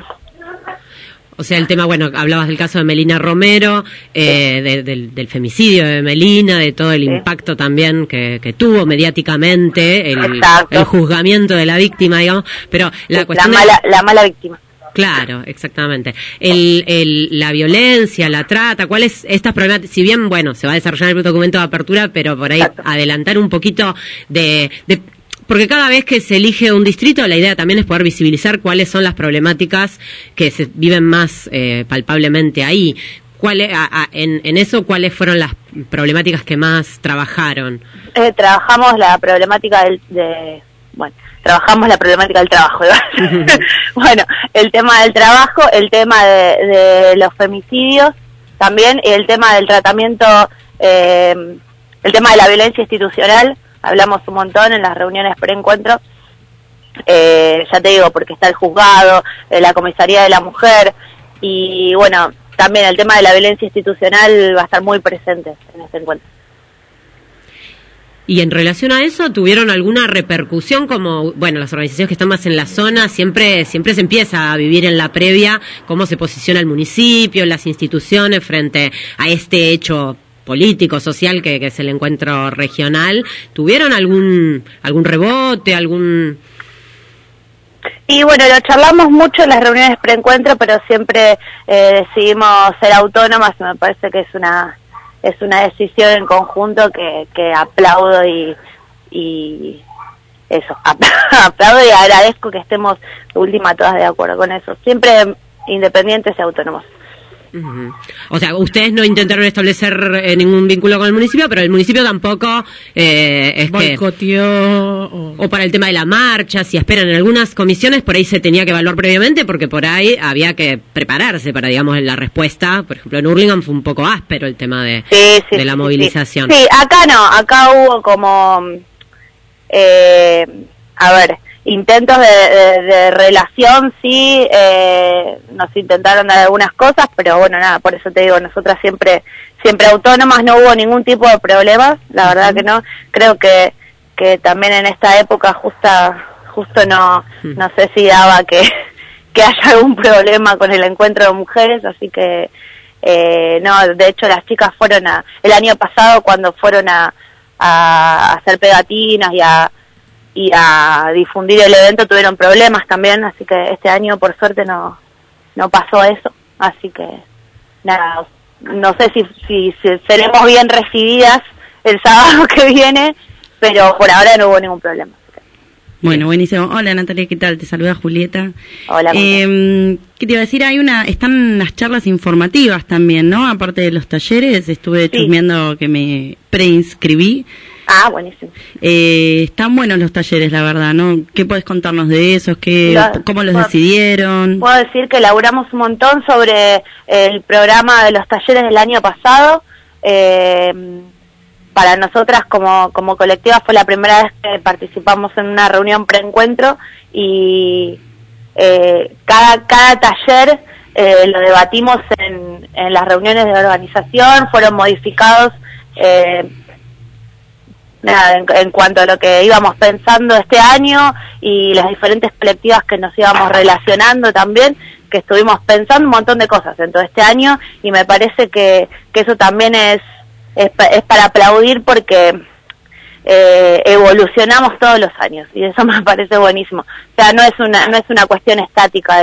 O sea, el tema, bueno, hablabas del caso de Melina Romero, del femicidio de Melina, de todo el impacto también que tuvo mediáticamente, el juzgamiento de la víctima, digamos, pero la cuestión la mala víctima. Claro, exactamente. La violencia, la trata, ¿cuáles estas problemáticas? Si bien, bueno, se va a desarrollar el documento de apertura, pero por ahí adelantar un poquito porque cada vez que se elige un distrito, la idea también es poder visibilizar cuáles son las problemáticas que se viven más palpablemente ahí. En eso, ¿cuáles fueron las problemáticas que más trabajaron? Trabajamos la problemática trabajamos la problemática del trabajo. Bueno, el tema del trabajo, el tema de los femicidios también, y el tema del tratamiento, el tema de la violencia institucional, hablamos un montón en las reuniones preencuentro, ya te digo, porque está el juzgado, la comisaría de la mujer, y bueno, también el tema de la violencia institucional va a estar muy presente en este encuentro. Y en relación a eso, ¿tuvieron alguna repercusión? Como, bueno, las organizaciones que están más en la zona, siempre se empieza a vivir en la previa cómo se posiciona el municipio, las instituciones frente a este hecho político, social, que es el encuentro regional. ¿Tuvieron algún rebote, Y bueno, lo charlamos mucho en las reuniones preencuentro, pero siempre decidimos ser autónomas, y me parece que es una decisión en conjunto que aplaudo y eso, aplaudo y agradezco que estemos de última todas de acuerdo con eso, siempre independientes y autónomos. Uh-huh. O sea, ustedes no intentaron establecer ningún vínculo con el municipio, pero el municipio tampoco es boicoteó o para el tema de la marcha, si esperan en algunas comisiones, por ahí se tenía que evaluar previamente, porque por ahí había que prepararse para, digamos, la respuesta. Por ejemplo, en Hurlingham fue un poco áspero el tema de la movilización. Sí, acá no, acá hubo como, intentos de relación, sí, nos intentaron dar algunas cosas, pero bueno, nada, por eso te digo, nosotras siempre autónomas, no hubo ningún tipo de problemas, la verdad que no. Creo que también en esta época justo no sé si daba que haya algún problema con el encuentro de mujeres, así que no, de hecho las chicas fueron el año pasado cuando fueron a hacer pegatinas y a difundir el evento tuvieron problemas también, así que este año por suerte no pasó eso, así que nada, no sé si seremos bien recibidas el sábado que viene, pero por ahora no hubo ningún problema. Bueno, buenísimo. Hola Natalia, ¿qué tal? Te saluda Julieta. Hola. ¿Qué te iba a decir? Están las charlas informativas también, ¿no? Aparte de los talleres, estuve chusmeando que me preinscribí. Ah, buenísimo. Están buenos los talleres, la verdad, ¿no? ¿Qué podés contarnos de esos? ¿Cómo los decidieron? Puedo decir que elaboramos un montón sobre el programa de los talleres del año pasado. Para nosotras como colectiva fue la primera vez que participamos en una reunión preencuentro y cada taller lo debatimos en las reuniones de organización, fueron modificados en cuanto a lo que íbamos pensando este año y las diferentes colectivas que nos íbamos relacionando también, que estuvimos pensando un montón de cosas en todo este año y me parece que eso también es para aplaudir porque evolucionamos todos los años y eso me parece buenísimo. O sea, no es una cuestión estática.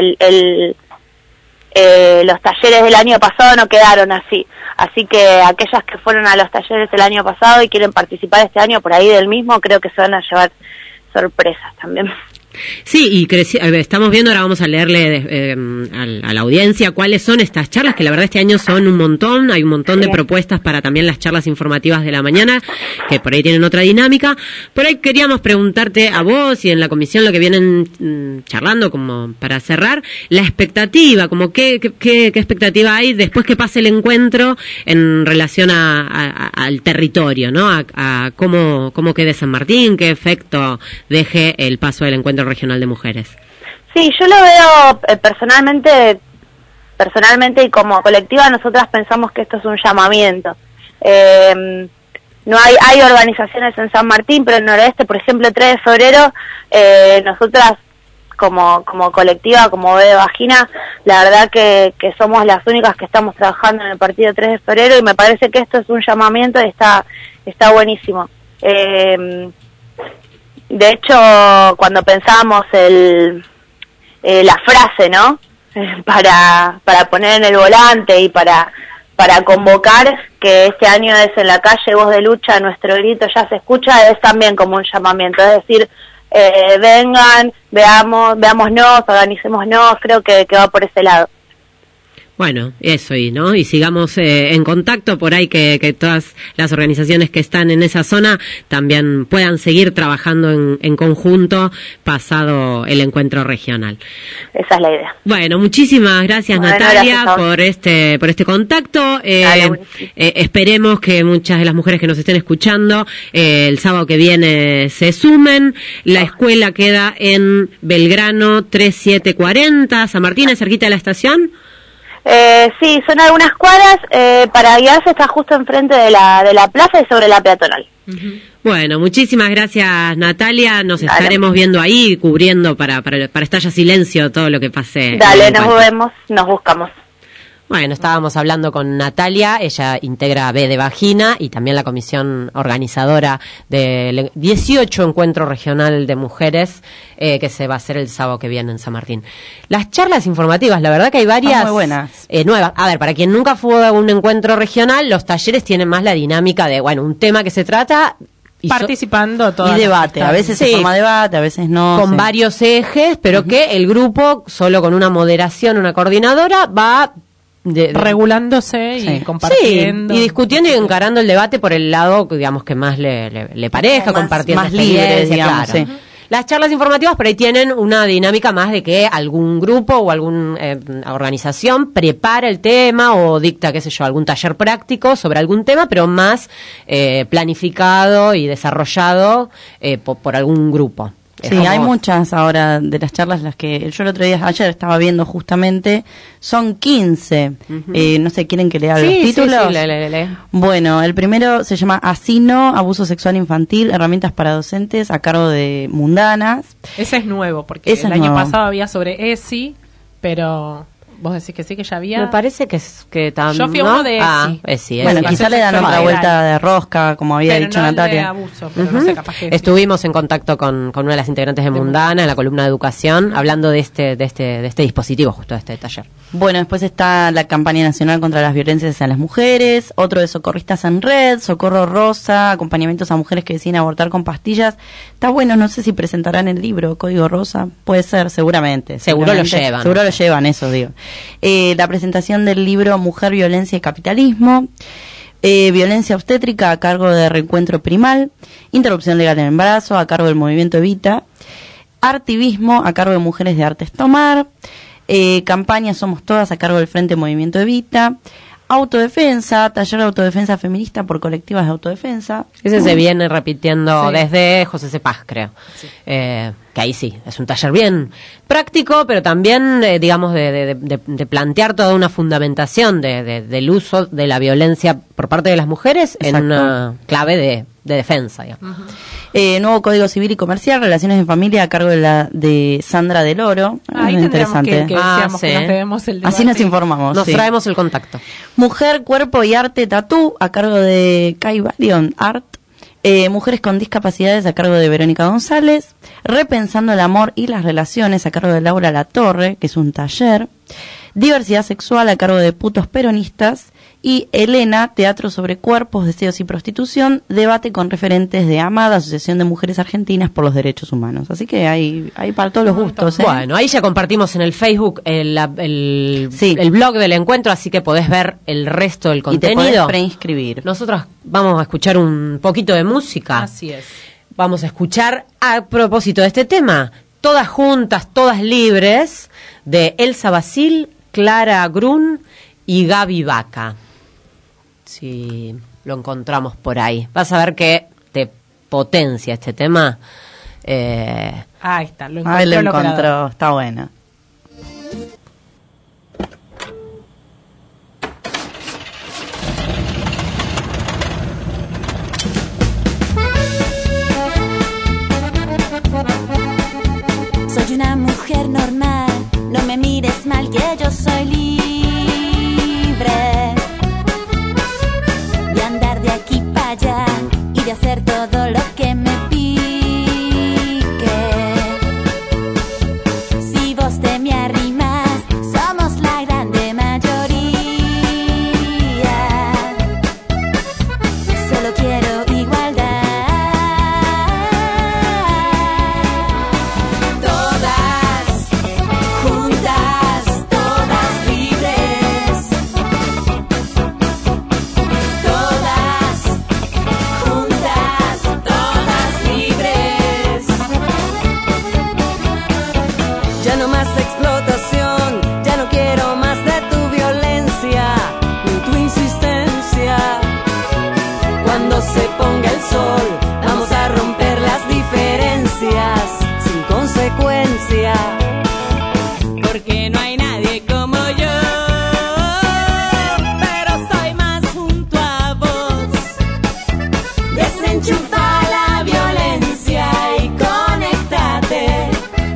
Los talleres del año pasado no quedaron así que aquellas que fueron a los talleres el año pasado y quieren participar este año por ahí del mismo, creo que se van a llevar sorpresas también. Sí, y estamos viendo, ahora vamos a leerle a la audiencia cuáles son estas charlas, que la verdad este año son un montón, hay un montón de propuestas para también las charlas informativas de la mañana, que por ahí tienen otra dinámica. Por ahí queríamos preguntarte a vos y en la comisión lo que vienen charlando, como para cerrar, la expectativa, como qué expectativa hay después que pase el encuentro en relación al territorio, ¿no? A cómo quede San Martín, qué efecto deje el paso del encuentro regional de mujeres. Sí, yo lo veo personalmente y como colectiva nosotras pensamos que esto es un llamamiento. No hay organizaciones en San Martín, pero en Noroeste, por ejemplo, el 3 de febrero, nosotras como colectiva, como B de Vagina, la verdad que somos las únicas que estamos trabajando en el partido 3 de febrero y me parece que esto es un llamamiento y está buenísimo. De hecho, cuando pensábamos la frase, ¿no? Para poner en el volante y para convocar, que este año es en la calle, voz de lucha, nuestro grito ya se escucha, es también como un llamamiento, es decir, vengan, veámonos, organicémonos, creo que va por ese lado. Bueno, eso y sigamos en contacto por ahí que todas las organizaciones que están en esa zona también puedan seguir trabajando en conjunto pasado el encuentro regional. Esa es la idea. Bueno, muchísimas gracias Natalia por este contacto. Esperemos que muchas de las mujeres que nos estén escuchando el sábado que viene se sumen. La escuela queda en Belgrano 3740, San Martín, es cerquita de la estación. Sí, son algunas cuadras, para guiarse está justo enfrente de la plaza y sobre la peatonal. Bueno, muchísimas gracias Natalia, nos estaremos viendo ahí, cubriendo para Estalla Silencio todo lo que pase. Dale, nos vemos, nos buscamos. Bueno, estábamos hablando con Natalia, ella integra B de Vagina y también la comisión organizadora del 18 Encuentro Regional de Mujeres que se va a hacer el sábado que viene en San Martín. Las charlas informativas, la verdad que hay varias muy buenas. Nuevas. A ver, para quien nunca fue a un encuentro regional, los talleres tienen más la dinámica de, un tema que se trata participando todo y debate, a veces se forma debate, a veces no, con varios ejes, pero que el grupo solo con una moderación, una coordinadora va regulándose y compartiendo. Sí, y discutiendo y encarando el debate por el lado, digamos, que más le parezca, compartiendo más libres, digamos, claro. sí. Las charlas informativas por ahí tienen una dinámica más de que algún grupo o alguna organización prepara el tema o dicta, qué sé yo, algún taller práctico sobre algún tema, pero más planificado y desarrollado por algún grupo. Sí, hay muchas ahora de las charlas, las que yo el otro día, ayer estaba viendo justamente, son 15. No sé, ¿quieren que lea los títulos? Sí, lee. Bueno, el primero se llama Asino, Abuso Sexual Infantil, Herramientas para Docentes, a cargo de Mundanas. Ese es nuevo, porque el año pasado había sobre ESI, pero... ¿Vos decís que sí, que ya había? Me parece que también. Yo fui uno de ESI. ESI. Bueno, quizá le dan otra vuelta de rosca, como había dicho Natalia. De abuso, pero no sé, capaz que estuvimos en contacto con una de las integrantes de Mundana en la columna de educación, hablando de este dispositivo, justo de este taller. Bueno, después está la campaña nacional contra las violencias a las mujeres, otro de Socorristas en Red, Socorro Rosa, acompañamientos a mujeres que deciden abortar con pastillas. Está bueno, no sé si presentarán el libro Código Rosa, puede ser, seguramente. Seguro lo llevan. Seguro lo llevan, eso digo. La presentación del libro Mujer, Violencia y Capitalismo, Violencia Obstétrica a cargo de Reencuentro Primal, Interrupción Legal del Embarazo a cargo del Movimiento Evita, Artivismo a cargo de Mujeres de Artes Tomar, Campaña Somos Todas a cargo del Frente Movimiento Evita, Autodefensa, taller de autodefensa feminista por colectivas de autodefensa. Ese se viene repitiendo desde José Cepaz, creo. Sí. Que ahí sí, es un taller bien práctico, pero también, digamos, de plantear toda una fundamentación del uso de la violencia por parte de las mujeres. Exacto. En una clave de defensa, digamos. Nuevo Código Civil y Comercial, Relaciones en Familia a cargo de Sandra del Oro. Ahí interesante. Que decíamos que nos debemos el debate. Así nos informamos. Nos traemos el contacto. Mujer, Cuerpo y Arte Tatú a cargo de Kai Valion Art. Mujeres con discapacidades a cargo de Verónica González. Repensando el amor y las relaciones a cargo de Laura Latorre, que es un taller. Diversidad sexual a cargo de Putos Peronistas. Y Elena, Teatro sobre Cuerpos, Deseos y Prostitución, debate con referentes de AMADA, Asociación de Mujeres Argentinas por los Derechos Humanos. Así que hay para todos los gustos. Bueno, ahí ya compartimos en el Facebook el blog del encuentro, así que podés ver el resto del contenido. Y te podés preinscribir. Nosotros vamos a escuchar un poquito de música. Así es. Vamos a escuchar, a propósito de este tema, Todas Juntas, Todas Libres, de Elsa Basil, Clara Grun y Gaby Vaca. Si lo encontramos por ahí. Vas a ver que te potencia este tema. Ahí está, lo encontró. Está bueno. Soy una mujer normal, no me mires mal que yo soy libre. Y de hacer todo lo que me pique. Si vos te me arrimas, somos la grande mayoría. Solo quiero igualdad. Todas juntas, todas libres. Ya no más explotación, ya no quiero más de tu violencia, ni tu insistencia. Cuando se ponga el sol, vamos a romper las diferencias sin consecuencia. Porque no hay nadie como yo, pero soy más junto a vos. Desenchufa la violencia y conéctate.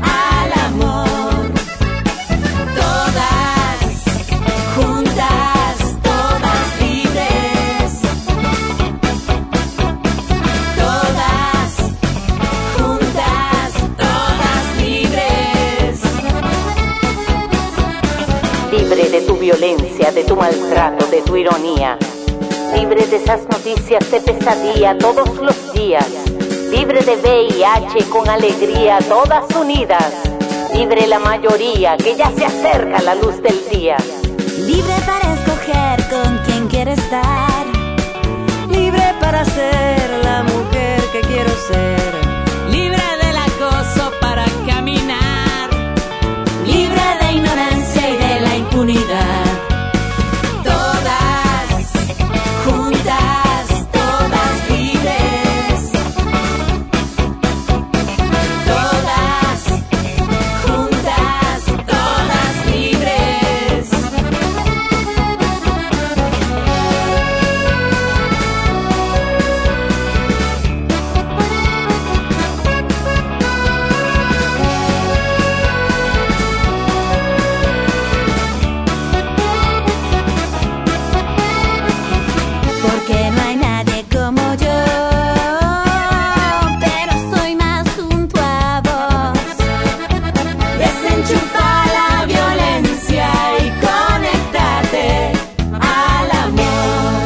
Libre de tu violencia, de tu maltrato, de tu ironía. Libre de esas noticias de pesadilla todos los días. Libre de VIH con alegría, todas unidas. Libre la mayoría, que ya se acerca la luz del día. libre para escoger con quién quiere estar, libre para ser la mujer que quiero ser, libre del acoso para caminar, libre de ignorancia y de la impunidad. Todas juntas, todas libres. Todas juntas, todas libres. Porque no hay nadie como yo, pero soy más junto a vos. Desenchufa la violencia y conectate al amor.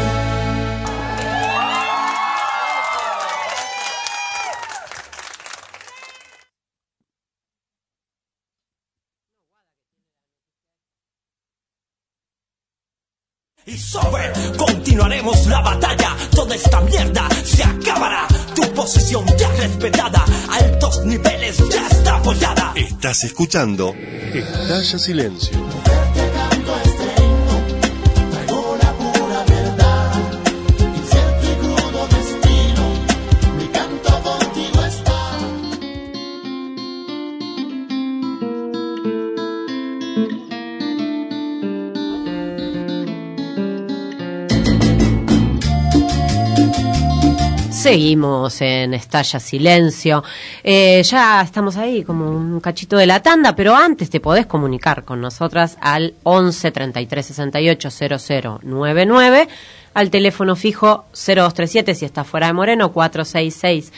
Y sobre, continuaremos la batalla. Toda esta mierda se acabará. Tu posesión ya respetada, a altos niveles ya está apoyada. Estás escuchando Estalla Silencio. Traigo la pura verdad, incierto y crudo destino, mi canto contigo está. Seguimos en Estalla Silencio. Ya estamos ahí como un cachito de la tanda, pero antes te podés comunicar con nosotras al 11 33 68 0099, al teléfono fijo 0237 si está fuera de Moreno, 466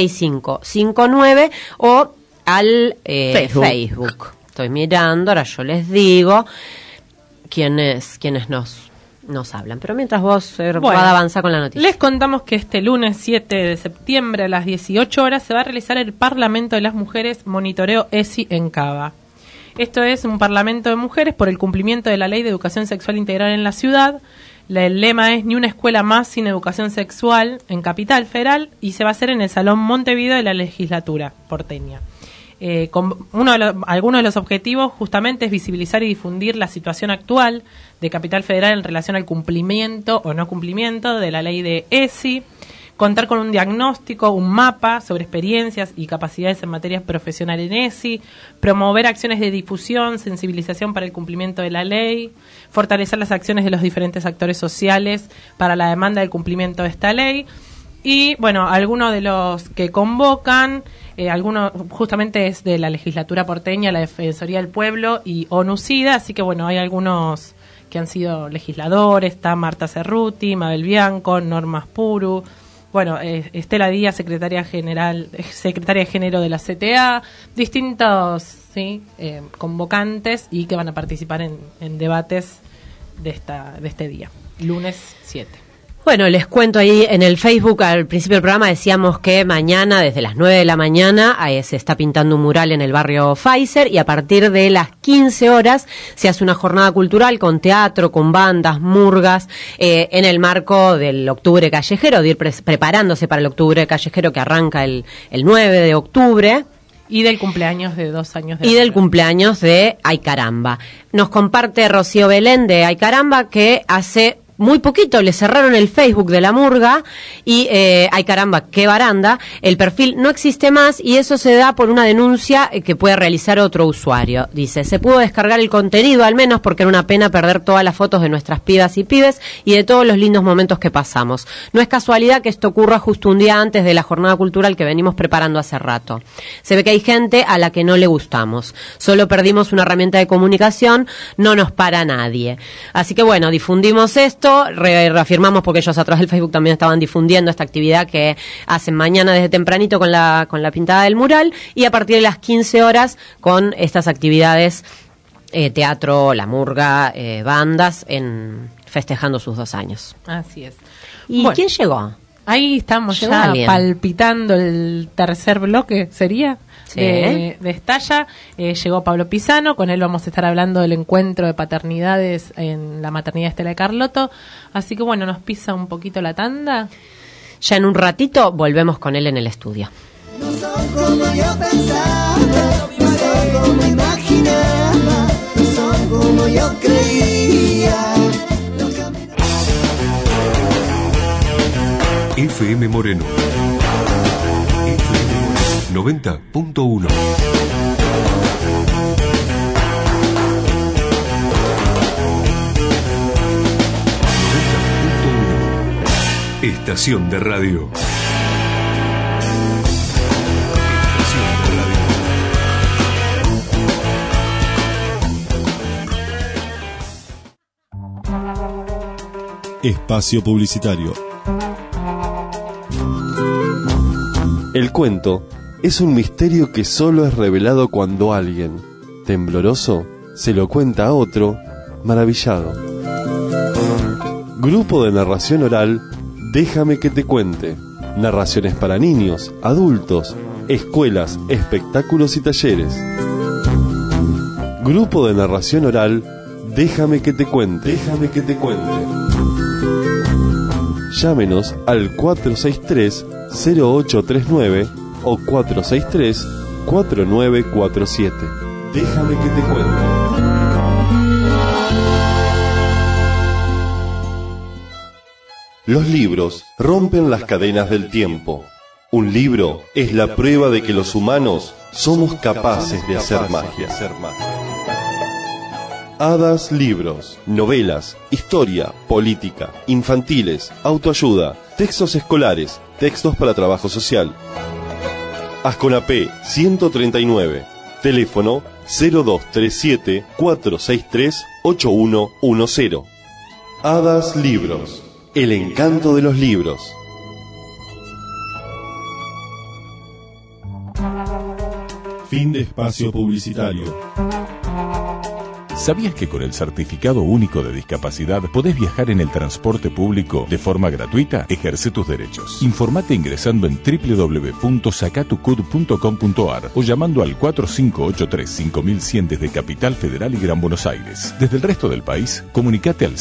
6559, o al Facebook. Estoy mirando, ahora yo les digo quiénes nos hablan. Pero mientras vos avanza con la noticia. Les contamos que este lunes 7 de septiembre a las 18 horas se va a realizar el Parlamento de las Mujeres Monitoreo ESI en Cava. Esto es un Parlamento de Mujeres por el cumplimiento de la Ley de Educación Sexual Integral en la ciudad. El lema es Ni una escuela más sin educación sexual en Capital Federal, y se va a hacer en el Salón Montevideo de la Legislatura porteña. Algunos de los objetivos justamente es visibilizar y difundir la situación actual de Capital Federal en relación al cumplimiento o no cumplimiento de la ley de ESI, contar con un diagnóstico, un mapa sobre experiencias y capacidades en materias profesionales en ESI, promover acciones de difusión, sensibilización para el cumplimiento de la ley, fortalecer las acciones de los diferentes actores sociales para la demanda del cumplimiento de esta ley. Y bueno, algunos de los que convocan, algunos justamente es de la legislatura porteña, la Defensoría del Pueblo y ONU-SIDA, así que bueno, hay algunos que han sido legisladores, está Marta Cerruti, Mabel Bianco, Norma Spuru, bueno, Estela Díaz, secretaria de Género de la CTA, distintos convocantes y que van a participar en debates de este día, lunes 7. Bueno, les cuento ahí en el Facebook, al principio del programa decíamos que mañana, desde las 9 de la mañana, se está pintando un mural en el barrio Pfizer, y a partir de las 15 horas se hace una jornada cultural con teatro, con bandas, murgas, en el marco del Octubre Callejero, de ir preparándose para el Octubre Callejero que arranca el 9 de octubre. Y del cumpleaños de 2 años de Y del cumpleaños de Ay Caramba. Nos comparte Rocío Belén de Ay Caramba que hace muy poquito le cerraron el Facebook de la murga y ay caramba, qué baranda, el perfil no existe más y eso se da por una denuncia que puede realizar otro usuario. Dice, se pudo descargar el contenido al menos porque era una pena perder todas las fotos de nuestras pibas y pibes y de todos los lindos momentos que pasamos. No es casualidad que esto ocurra justo un día antes de la jornada cultural que venimos preparando hace rato. Se ve que hay gente a la que no le gustamos. Solo perdimos una herramienta de comunicación, no nos para nadie. Así que bueno, difundimos esto, reafirmamos porque ellos a través del Facebook también estaban difundiendo esta actividad que hacen mañana desde tempranito con la pintada del mural y a partir de las 15 horas con estas actividades, teatro, la murga, bandas, festejando sus 2 años. Así es. ¿Y quién llegó? Ahí estamos Llegó ya alguien. palpitando el tercer bloque, ¿sería? Sí. De Estalla. Llegó Pablo Pisano, con él vamos a estar hablando del encuentro de paternidades en la maternidad Estela de Carlotto. Así que bueno, nos pisa un poquito la tanda. Ya en un ratito volvemos con él en el estudio. No son como yo pensaba, no son como imaginaba, no son como yo creía. FM Moreno. FM Moreno 90.1. Estación de radio. Espacio publicitario. El cuento es un misterio que solo es revelado cuando alguien, tembloroso, se lo cuenta a otro, maravillado. Grupo de narración oral, Déjame que te cuente. Narraciones para niños, adultos, escuelas, espectáculos y talleres. Grupo de narración oral, Déjame que te cuente. Déjame que te cuente. Llámenos al 463-0839 o 463-4947. Déjame que te cuente. Los libros rompen las cadenas del tiempo. Un libro es la prueba de que los humanos somos capaces de hacer magia. Hadas Libros, novelas, historia, política, infantiles, autoayuda, textos escolares, textos para trabajo social. Asconapé 139, teléfono 0237-463-8110. Hadas Libros, el encanto de los libros. Fin de espacio publicitario. ¿Sabías que con el Certificado Único de Discapacidad podés viajar en el transporte público de forma gratuita? Ejerce tus derechos. Informate ingresando en www.sacatucud.com.ar o llamando al 4583-5100 desde Capital Federal y Gran Buenos Aires. Desde el resto del país, comunicate al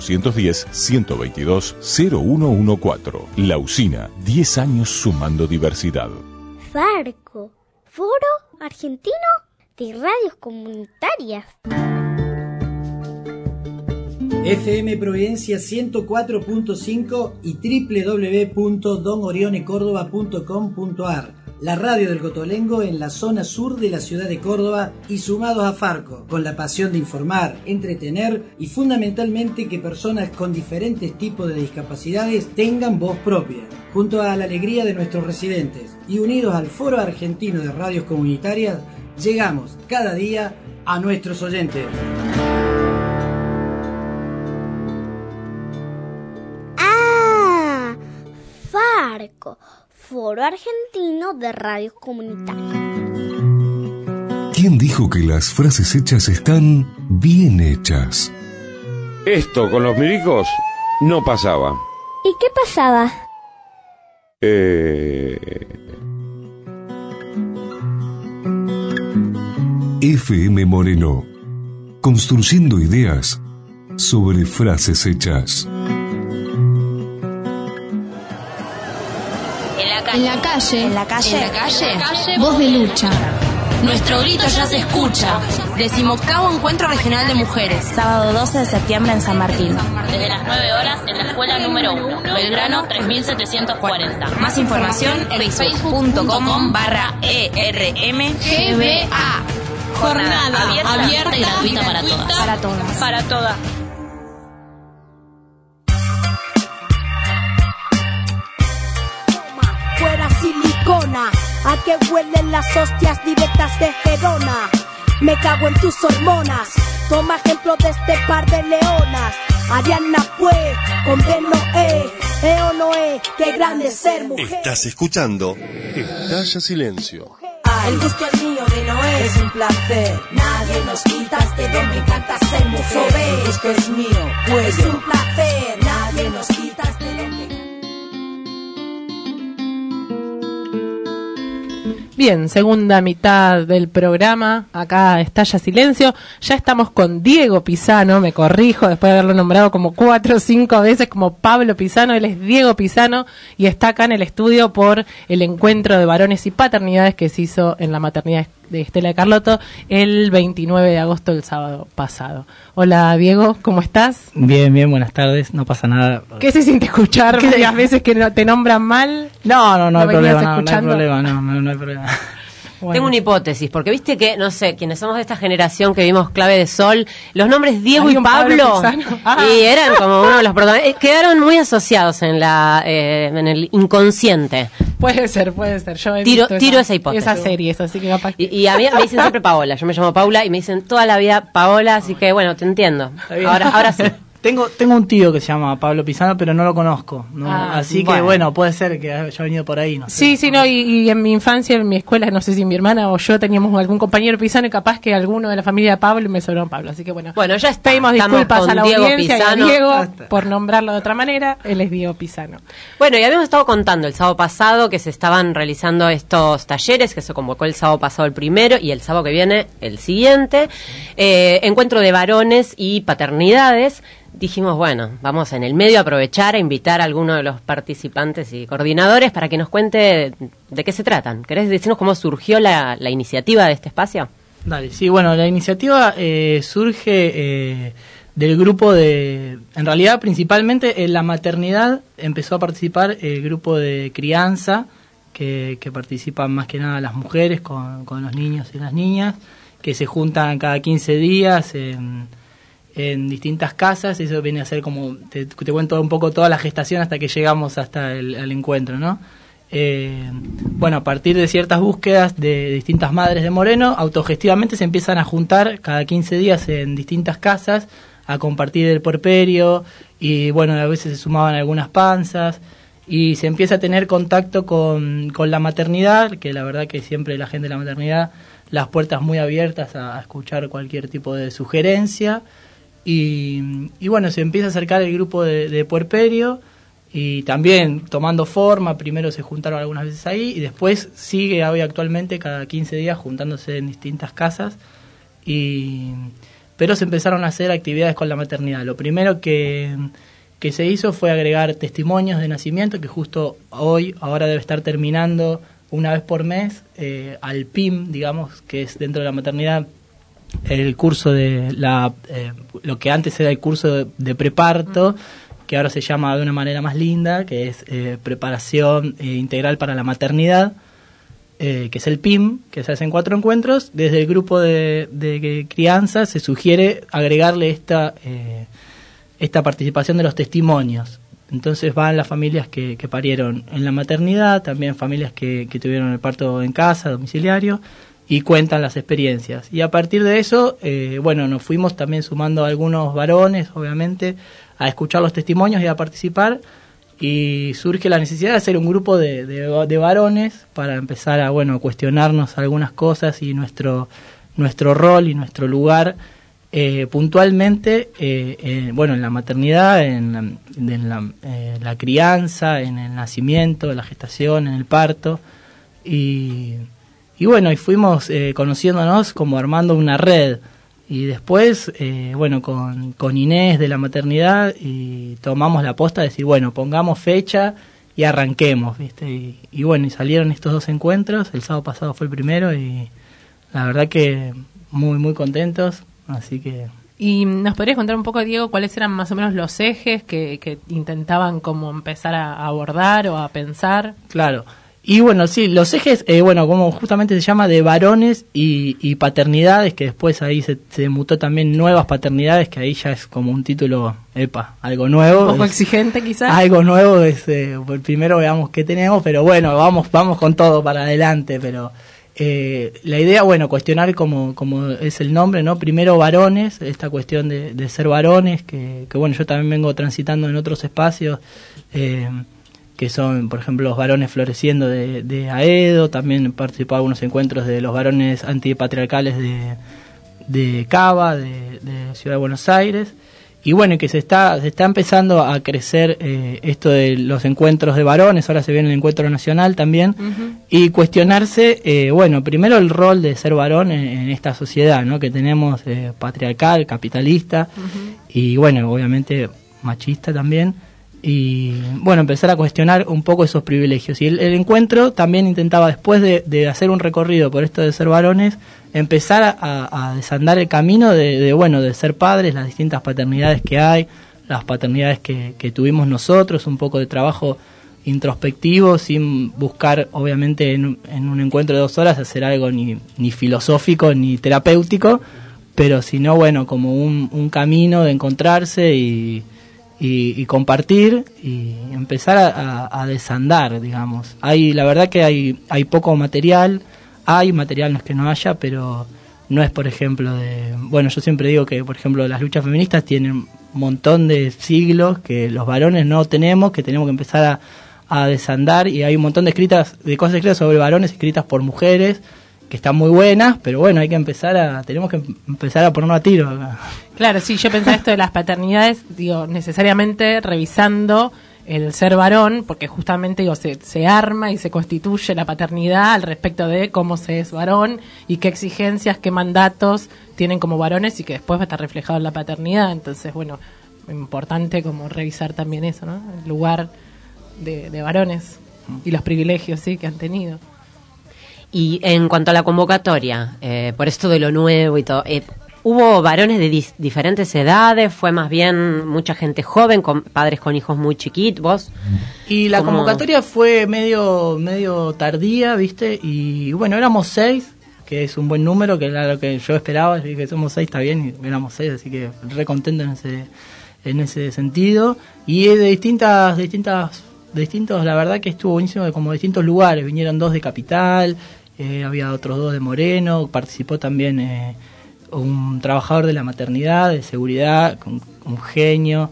0810-122-0114. La Usina, 10 años sumando diversidad. Farco, Foro Argentino de Radios Comunitarias. FM Providencia 104.5 y www.donorionecordoba.com.ar. La radio del Cotolengo en la zona sur de la ciudad de Córdoba y sumados a Farco, con la pasión de informar, entretener y fundamentalmente que personas con diferentes tipos de discapacidades tengan voz propia. Junto a la alegría de nuestros residentes y unidos al Foro Argentino de Radios Comunitarias, llegamos cada día a nuestros oyentes. Farco, Foro Argentino de Radios Comunitarias. ¿Quién dijo que las frases hechas están bien hechas? Esto con los milicos no pasaba. ¿Y qué pasaba? FM Moreno, construyendo ideas sobre frases hechas. En la calle, voz de lucha. Nuestro grito ya se escucha. 18º Encuentro Regional de Mujeres. Sábado 12 de septiembre en San Martín. Desde las 9 horas en la escuela número 1, Belgrano 3740. Más información en facebook.com/ERMGBA. Jornada abierta y gratuita para todas. Para todas. Fuera silicona, a que huelen las hostias directas de Gerona. Me cago en tus hormonas, toma ejemplo de este par de leonas. Ariana pues, con B no o no qué grande ser mujer. Estás escuchando Estalla Silencio. El gusto es mío de Noé, es un placer. Nadie nos quita este don, me encanta ser mujer. El gusto es mío, pues es un placer. Nadie nos quita este don. Bien, segunda mitad del programa, acá Estalla Silencio, ya estamos con Diego Pisano, me corrijo después de haberlo nombrado como 4 o 5 veces como Pablo Pisano, él es Diego Pisano y está acá en el estudio por el encuentro de varones y paternidades que se hizo en la maternidad de Estela de Carlotto el 29 de agosto, el sábado pasado. Hola Diego, ¿cómo estás? Bien, buenas tardes, no pasa nada. ¿Qué se siente escuchar varias veces que te nombran mal? No hay problema, no hay problema. Bueno. Tengo una hipótesis, porque viste que, no sé, quienes somos de esta generación que vimos Clave de Sol, los nombres Diego y Pablo, y eran como uno de los protagonistas, quedaron muy asociados en el inconsciente. Puede ser. Yo he tiro visto esa hipótesis. Esas series, así que capaz. Y a mí me dicen siempre Paola, yo me llamo Paula y me dicen toda la vida Paola, así que bueno, te entiendo. Ahora sí. Tengo un tío que se llama Pablo Pisano, pero no lo conozco, ¿no? Así que bueno, puede ser que haya venido por ahí, no sé. Sí, y en mi infancia, en mi escuela, no sé si mi hermana o yo teníamos algún compañero Pisano y capaz que alguno de la familia de Pablo me sobró Pablo, así que bueno, ya pedimos disculpas a la Diego audiencia Pisano. Y a Diego por nombrarlo de otra manera, él es Diego Pisano. Bueno, y habíamos estado contando el sábado pasado que se estaban realizando estos talleres, que se convocó el sábado pasado el primero y el sábado que viene el siguiente, encuentro de varones y paternidades. Dijimos, bueno, vamos en el medio a aprovechar a invitar a alguno de los participantes y coordinadores para que nos cuente de qué se tratan. ¿Querés decirnos cómo surgió la iniciativa de este espacio? Dale, sí, bueno, la iniciativa surge del grupo en realidad principalmente en la maternidad empezó a participar el grupo de crianza, que participan más que nada las mujeres con los niños y las niñas, que se juntan cada 15 días en distintas casas. Eso viene a ser como, te cuento un poco toda la gestación hasta que llegamos hasta el encuentro, ¿no? Bueno, a partir de ciertas búsquedas de distintas madres de Moreno, autogestivamente se empiezan a juntar cada 15 días en distintas casas a compartir el puerperio y bueno, a veces se sumaban algunas panzas y se empieza a tener contacto con la maternidad, que la verdad que siempre la gente de la maternidad, las puertas muy abiertas a escuchar cualquier tipo de sugerencia. Y bueno, se empieza a acercar el grupo de puerperio y también tomando forma. Primero se juntaron algunas veces ahí y después sigue hoy actualmente cada 15 días juntándose en distintas casas. Pero se empezaron a hacer actividades con la maternidad. Lo primero que se hizo fue agregar testimonios de nacimiento, que justo ahora debe estar terminando una vez por mes al PIM, digamos, que es dentro de la maternidad, el curso de lo que antes era el curso de preparto, que ahora se llama de una manera más linda, que es preparación integral para la maternidad, que es el PIM, que se hacen 4 encuentros. Desde el grupo de crianza se sugiere agregarle esta participación de los testimonios. Entonces van las familias que parieron en la maternidad, también familias que tuvieron el parto en casa, domiciliario, y cuentan las experiencias. Y a partir de eso, bueno, nos fuimos también sumando algunos varones, obviamente, a escuchar los testimonios y a participar, y surge la necesidad de hacer un grupo de varones para empezar a, bueno, cuestionarnos algunas cosas y nuestro rol y nuestro lugar puntualmente, bueno, en la maternidad, en la crianza, en el nacimiento, en la gestación, en el parto, y bueno, y fuimos conociéndonos como armando una red. Y después, bueno, con Inés de la maternidad, y tomamos la posta de decir, bueno, pongamos fecha y arranquemos, ¿viste? Y bueno, y salieron estos 2 encuentros. El sábado pasado fue el primero y la verdad que muy, muy contentos. Así que... ¿Y nos podrías contar un poco, Diego, cuáles eran más o menos los ejes que intentaban como empezar a abordar o a pensar? Claro. Y bueno, sí, los ejes, bueno, como justamente se llama, de varones y paternidades, que después ahí se mutó también nuevas paternidades, que ahí ya es como un título, algo nuevo. Un poco exigente quizás. Algo nuevo, primero veamos qué tenemos, pero bueno, vamos con todo para adelante, pero la idea, bueno, cuestionar como es el nombre, ¿no? Primero varones, esta cuestión de ser varones, que bueno, yo también vengo transitando en otros espacios, que son, por ejemplo, los varones floreciendo de Aedo. También he participado en algunos encuentros de los varones antipatriarcales de Cava, de Ciudad de Buenos Aires. y bueno, que se está empezando a crecer esto de los encuentros de varones, ahora se viene el encuentro nacional también, y cuestionarse, bueno, primero el rol de ser varón en esta sociedad, ¿no? Que tenemos patriarcal, capitalista, y bueno, obviamente machista también, y bueno, empezar a cuestionar un poco esos privilegios. Y el encuentro también intentaba, después de hacer un recorrido por esto de ser varones, empezar a desandar el camino de ser padres, las distintas paternidades que hay, las paternidades que tuvimos nosotros, un poco de trabajo introspectivo, sin buscar, obviamente, en un encuentro de 2 horas hacer algo ni filosófico ni terapéutico, pero sino, bueno, como un camino de encontrarse y compartir y empezar a desandar, digamos. La verdad que hay poco material, no es que no haya, pero no es, por ejemplo, bueno, yo siempre digo que, por ejemplo, las luchas feministas tienen un montón de siglos que los varones no tenemos, que tenemos que empezar a desandar, y hay un montón de cosas escritas sobre varones, escritas por mujeres, que están muy buenas, pero bueno, tenemos que empezar a ponernos a tiro acá. Claro, sí, yo pensaba esto de las paternidades, digo, necesariamente revisando el ser varón, porque justamente digo se arma y se constituye la paternidad al respecto de cómo se es varón y qué exigencias, qué mandatos tienen como varones y que después va a estar reflejado en la paternidad. Entonces, bueno, importante como revisar también eso, ¿no? El lugar de varones y los privilegios, sí, que han tenido. Y en cuanto a la convocatoria, por esto de lo nuevo y todo, ¿hubo varones de diferentes edades? ¿Fue más bien mucha gente joven, con padres con hijos muy chiquitos? Y la convocatoria fue medio tardía, ¿viste? Y bueno, éramos 6, que es un buen número, que era lo que yo esperaba. Dije, somos 6, está bien, y éramos 6, así que re contento en ese sentido. Y de distintos, la verdad que estuvo buenísimo, de como distintos lugares. Vinieron 2 de Capital, había otros 2 de Moreno, participó también un trabajador de la maternidad, de seguridad, un genio,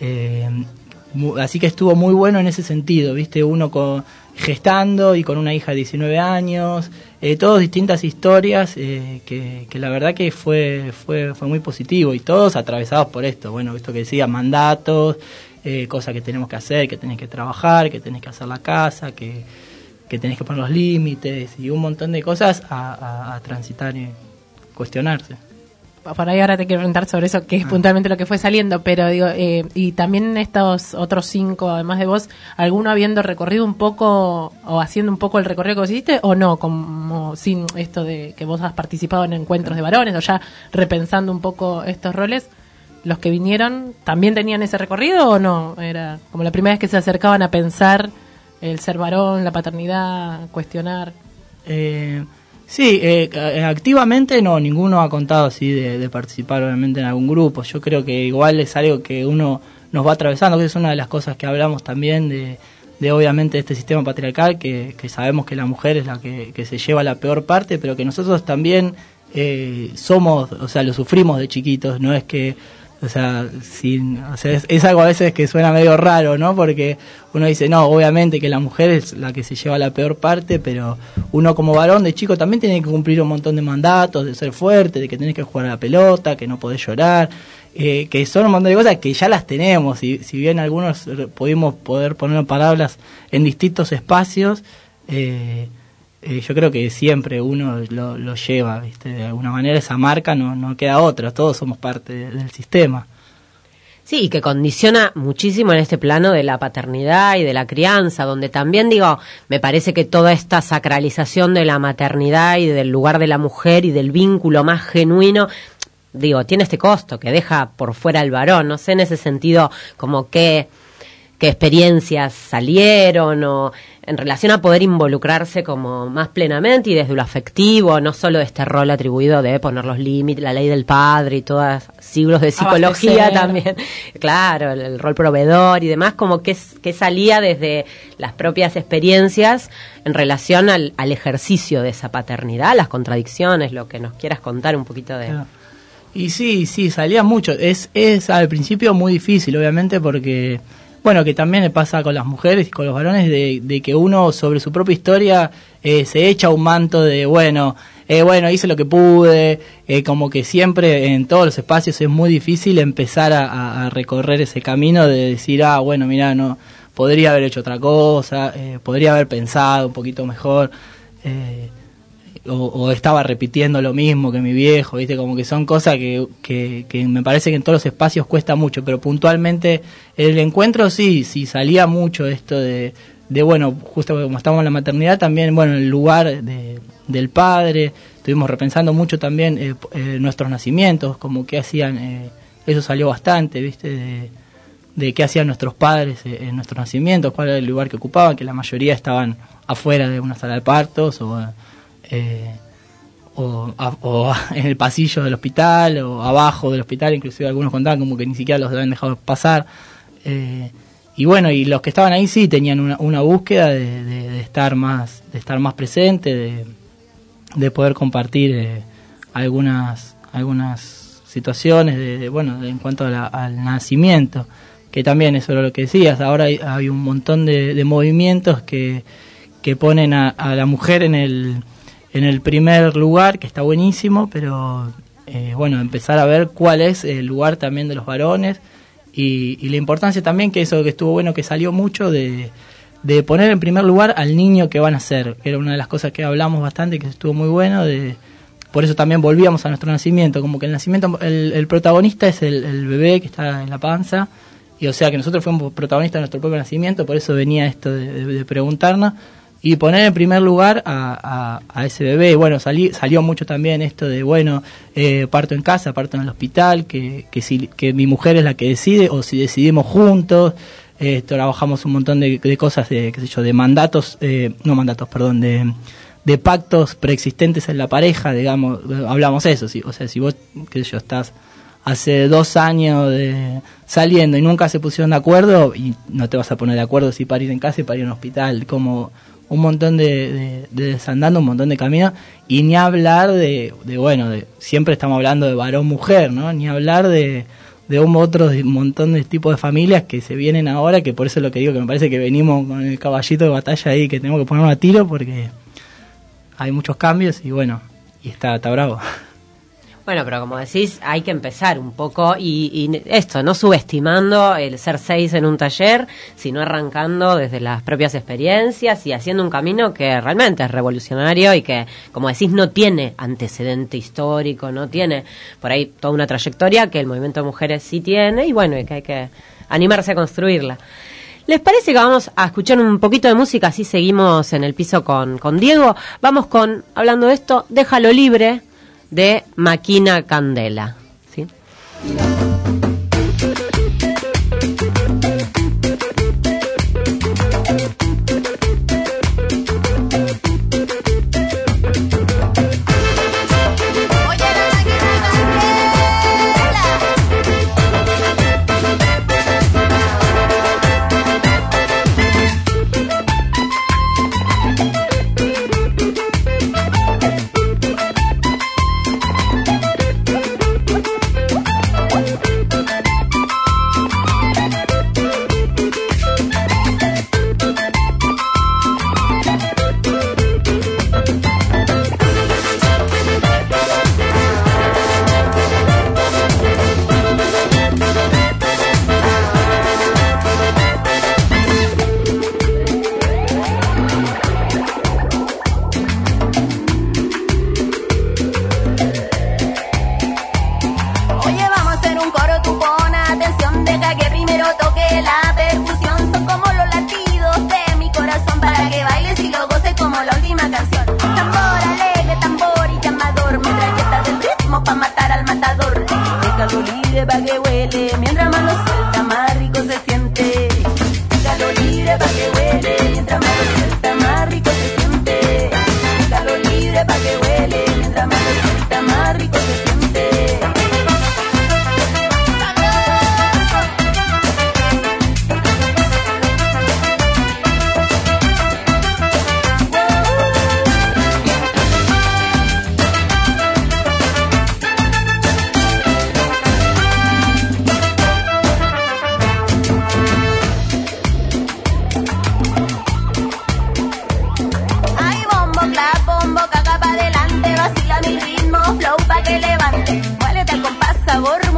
así que estuvo muy bueno en ese sentido, viste, uno gestando y con una hija de 19 años, todas distintas historias, que la verdad que fue muy positivo, y todos atravesados por esto, bueno, esto que decía, mandatos, cosas que tenemos que hacer, que tenés que trabajar, que tenés que hacer la casa, que tenés que poner los límites, y un montón de cosas a transitar y cuestionarse. Por ahí ahora te quiero preguntar sobre eso, que es puntualmente lo que fue saliendo, pero digo, y también estos otros 5, además de vos, ¿alguno habiendo recorrido un poco o haciendo un poco el recorrido que vos hiciste, o no, como sin esto de que vos has participado en encuentros de varones, o ya repensando un poco estos roles? ¿Los que vinieron también tenían ese recorrido o no? Era como la primera vez que se acercaban a pensar el ser varón, la paternidad, cuestionar. Sí, activamente no, ninguno ha contado así de participar obviamente en algún grupo. Yo creo que igual es algo que uno nos va atravesando, que es una de las cosas que hablamos también de obviamente este sistema patriarcal, que sabemos que la mujer es la que se lleva la peor parte, pero que nosotros también somos, o sea, lo sufrimos de chiquitos, no es que... O sea, es algo a veces que suena medio raro, ¿no? Porque uno dice, no, obviamente que la mujer es la que se lleva la peor parte, pero uno como varón de chico también tiene que cumplir un montón de mandatos, de ser fuerte, de que tenés que jugar a la pelota, que no podés llorar, que son un montón de cosas que ya las tenemos, y si bien algunos pudimos poder poner en palabras en distintos espacios, yo creo que siempre uno lo lleva, ¿viste? De alguna manera esa marca no queda otra, todos somos parte del sistema. Sí, y que condiciona muchísimo en este plano de la paternidad y de la crianza, donde también, digo, me parece que toda esta sacralización de la maternidad y del lugar de la mujer y del vínculo más genuino, digo, tiene este costo que deja por fuera al varón. No sé en ese sentido como qué experiencias salieron o en relación a poder involucrarse como más plenamente y desde lo afectivo, no solo este rol atribuido de poner los límites, la ley del padre y todos siglos de psicología también, claro, el rol proveedor y demás, como que salía desde las propias experiencias en relación al ejercicio de esa paternidad, las contradicciones, lo que nos quieras contar un poquito de... Claro. Y sí, salía mucho, es al principio muy difícil, obviamente, porque... Bueno, que también le pasa con las mujeres y con los varones, de que uno sobre su propia historia se echa un manto de, bueno, bueno, hice lo que pude, como que siempre en todos los espacios es muy difícil empezar a recorrer ese camino de decir, bueno, mira, no, podría haber hecho otra cosa, podría haber pensado un poquito mejor, o estaba repitiendo lo mismo que mi viejo, ¿viste? Como que son cosas que me parece que en todos los espacios cuesta mucho, pero puntualmente el encuentro sí salía mucho esto de bueno, justo como estamos en la maternidad también, bueno, el lugar del padre, estuvimos repensando mucho también nuestros nacimientos, como qué hacían, eso salió bastante, ¿viste? De qué hacían nuestros padres en nuestros nacimientos, cuál era el lugar que ocupaban, que la mayoría estaban afuera de una sala de partos o en el pasillo del hospital o abajo del hospital, inclusive algunos contaban como que ni siquiera los habían dejado pasar, y bueno, y los que estaban ahí sí tenían una búsqueda de estar más presente, de poder compartir algunas situaciones bueno, en cuanto al nacimiento, que también eso era lo que decías. Ahora hay un montón de movimientos que ponen a la mujer en el primer lugar, que está buenísimo, pero bueno, empezar a ver cuál es el lugar también de los varones y la importancia también, que eso que estuvo bueno, que salió mucho de poner en primer lugar al niño que van a ser, que era una de las cosas que hablamos bastante, que estuvo muy bueno, por eso también volvíamos a nuestro nacimiento, como que el nacimiento, el protagonista es el bebé que está en la panza, y o sea que nosotros fuimos protagonistas de nuestro propio nacimiento, por eso venía esto de preguntarnos, y poner en primer lugar a ese bebé. Bueno, salió mucho también esto de, bueno, parto en casa, parto en el hospital, que mi mujer es la que decide, o si decidimos juntos. Trabajamos un montón de cosas, qué sé yo, de de pactos preexistentes en la pareja, digamos, hablamos eso, sí. O sea, si vos, qué sé yo, estás hace 2 años saliendo y nunca se pusieron de acuerdo, y no te vas a poner de acuerdo si parir en casa y parir en un hospital, como un montón de desandando, un montón de caminos, y ni hablar bueno, siempre estamos hablando de varón-mujer, ¿no? Ni hablar de un montón de tipos de familias que se vienen ahora, que por eso es lo que digo, que me parece que venimos con el caballito de batalla ahí, que tenemos que ponernos a tiro, porque hay muchos cambios y bueno, y está bravo. Bueno, pero como decís, hay que empezar un poco y esto, no subestimando el ser 6 en un taller, sino arrancando desde las propias experiencias y haciendo un camino que realmente es revolucionario y que, como decís, no tiene antecedente histórico, no tiene por ahí toda una trayectoria que el movimiento de mujeres sí tiene, y bueno, y que hay que animarse a construirla. ¿Les parece que vamos a escuchar un poquito de música? Así seguimos en el piso con Diego. Vamos hablando de esto, Déjalo Libre, de Máquina Candela, ¿sí?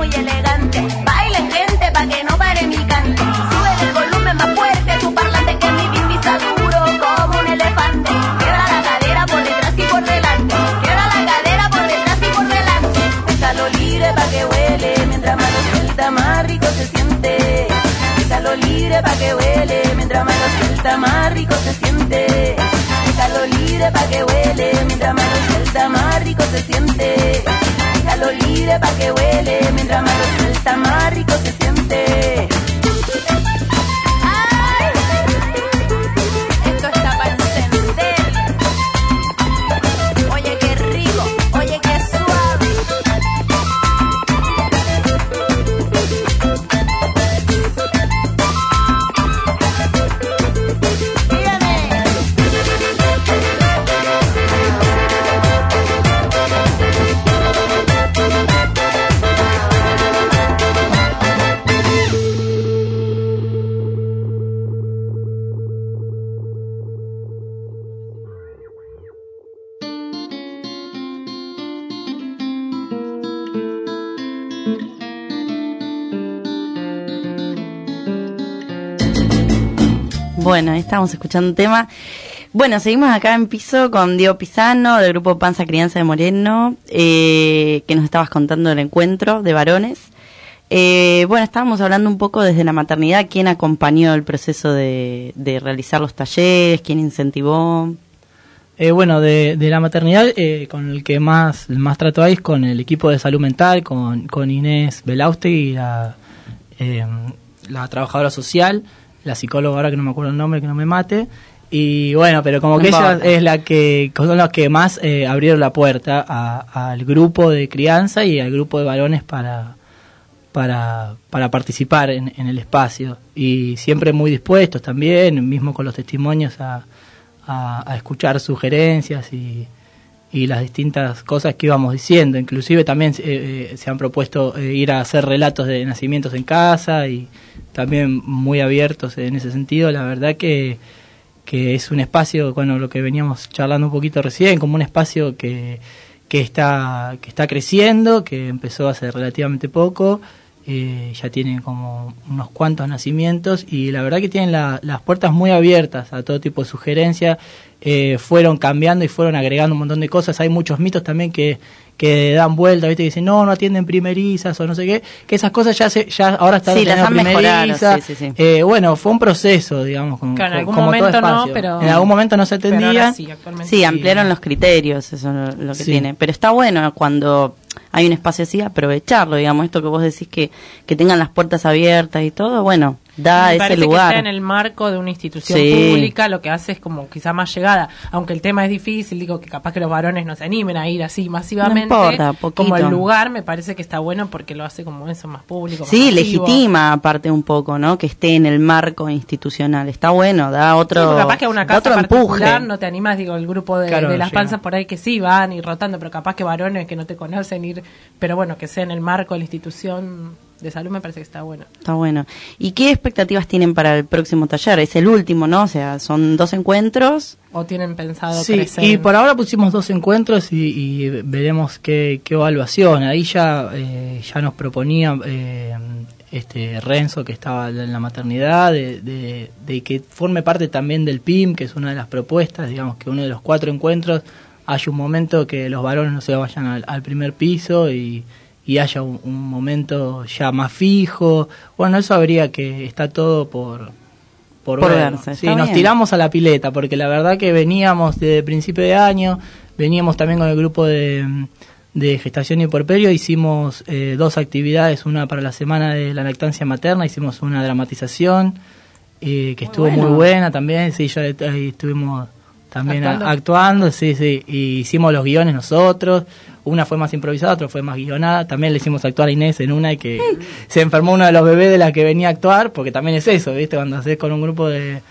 muy elegante. Bailen gente pa' que no pare mi cante. Sube el volumen más fuerte, tu parlante que mi bimbi está duro como un elefante. Quiebra la cadera por detrás y por delante. Quiebra la cadera por detrás y por delante. Déjalo libre pa' que huele, mientras más lo suelta más rico se siente. Déjalo libre pa' que huele, mientras más lo suelta más rico se siente. Déjalo libre pa' que huele, mientras más lo suelta más rico se siente. Déjalo libre pa' que huele, mientras más lo suelta más rico se siente. ¡Ay! Esto está para encender. Oye qué rico, oye qué suave. Bueno, ahí estamos escuchando un tema. Bueno, seguimos acá en piso con Diego Pisano del grupo Panza Crianza de Moreno, que nos estabas contando del encuentro de varones. Bueno, estábamos hablando un poco desde la maternidad, quién acompañó el proceso de realizar los talleres, quién incentivó. Bueno, de la maternidad, con el que más trato ahí es con el equipo de salud mental, con Inés Belaustegui, la trabajadora social, la psicóloga, ahora que no me acuerdo el nombre, que no me mate. Y bueno, pero como que ella es la que, son los que más abrieron la puerta al grupo de crianza y al grupo de varones para participar en el espacio. Y siempre muy dispuestos también, mismo con los testimonios, a escuchar sugerencias y las distintas cosas que íbamos diciendo. Inclusive también se han propuesto ir a hacer relatos de nacimientos en casa y también muy abiertos en ese sentido. La verdad que es un espacio, bueno, lo que veníamos charlando un poquito recién, como un espacio que está creciendo, que empezó hace relativamente poco, ya tiene como unos cuantos nacimientos y la verdad que tienen las puertas muy abiertas a todo tipo de sugerencias. Fueron cambiando y fueron agregando un montón de cosas. Hay muchos mitos también que dan vuelta, ¿viste? Que dicen, no atienden primerizas o no sé qué, que esas cosas ya ahora están sí, las han mejorado, sí. Bueno, fue un proceso, digamos, como algún como momento todo espacio. No, pero en algún momento no se atendía. Sí, ampliaron los criterios, eso es lo que tiene. Pero está bueno cuando hay un espacio así, aprovecharlo, digamos, esto que vos decís que tengan las puertas abiertas y todo, bueno, da ese lugar. Que esté en el marco de una institución pública, lo que hace es como quizá más llegada, aunque el tema es difícil, digo que capaz que los varones no se animen a ir así masivamente, no importa, como el lugar me parece que está bueno porque lo hace como eso más público. Sí, más masivo. Legitima aparte un poco, ¿no? Que esté en el marco institucional, está bueno, da otro, sí, capaz que a una casa otro particular empuje. No te animas, digo, el grupo de las panzas por ahí que sí van y rotando, pero capaz que varones que no te conocen ir, pero bueno, que sea en el marco de la institución de salud me parece que está bueno. Está bueno. ¿Y qué expectativas tienen para el próximo taller? Es el último, ¿no? O sea, son 2 encuentros. ¿O tienen pensado crecer? Y por ahora pusimos 2 encuentros y veremos qué evaluación. Ahí ya nos proponía Renzo, que estaba en la maternidad, de que forme parte también del PIM, que es una de las propuestas, digamos que uno de los 4 encuentros haya un momento que los varones no se vayan al primer piso y haya un momento ya más fijo. Bueno, eso habría que, está todo por verse. Sí, nos tiramos a la pileta, porque la verdad que veníamos desde principio de año, veníamos también con el grupo de gestación y puerperio, hicimos 2 actividades, una para la semana de la lactancia materna, hicimos una dramatización que estuvo muy buena también, sí, ya ahí estuvimos también actuando, sí, y hicimos los guiones nosotros. Una fue más improvisada, otra fue más guionada. También le hicimos actuar a Inés en una y que se enfermó uno de los bebés de la que venía a actuar, porque también es eso, ¿viste? Cuando haces con un grupo de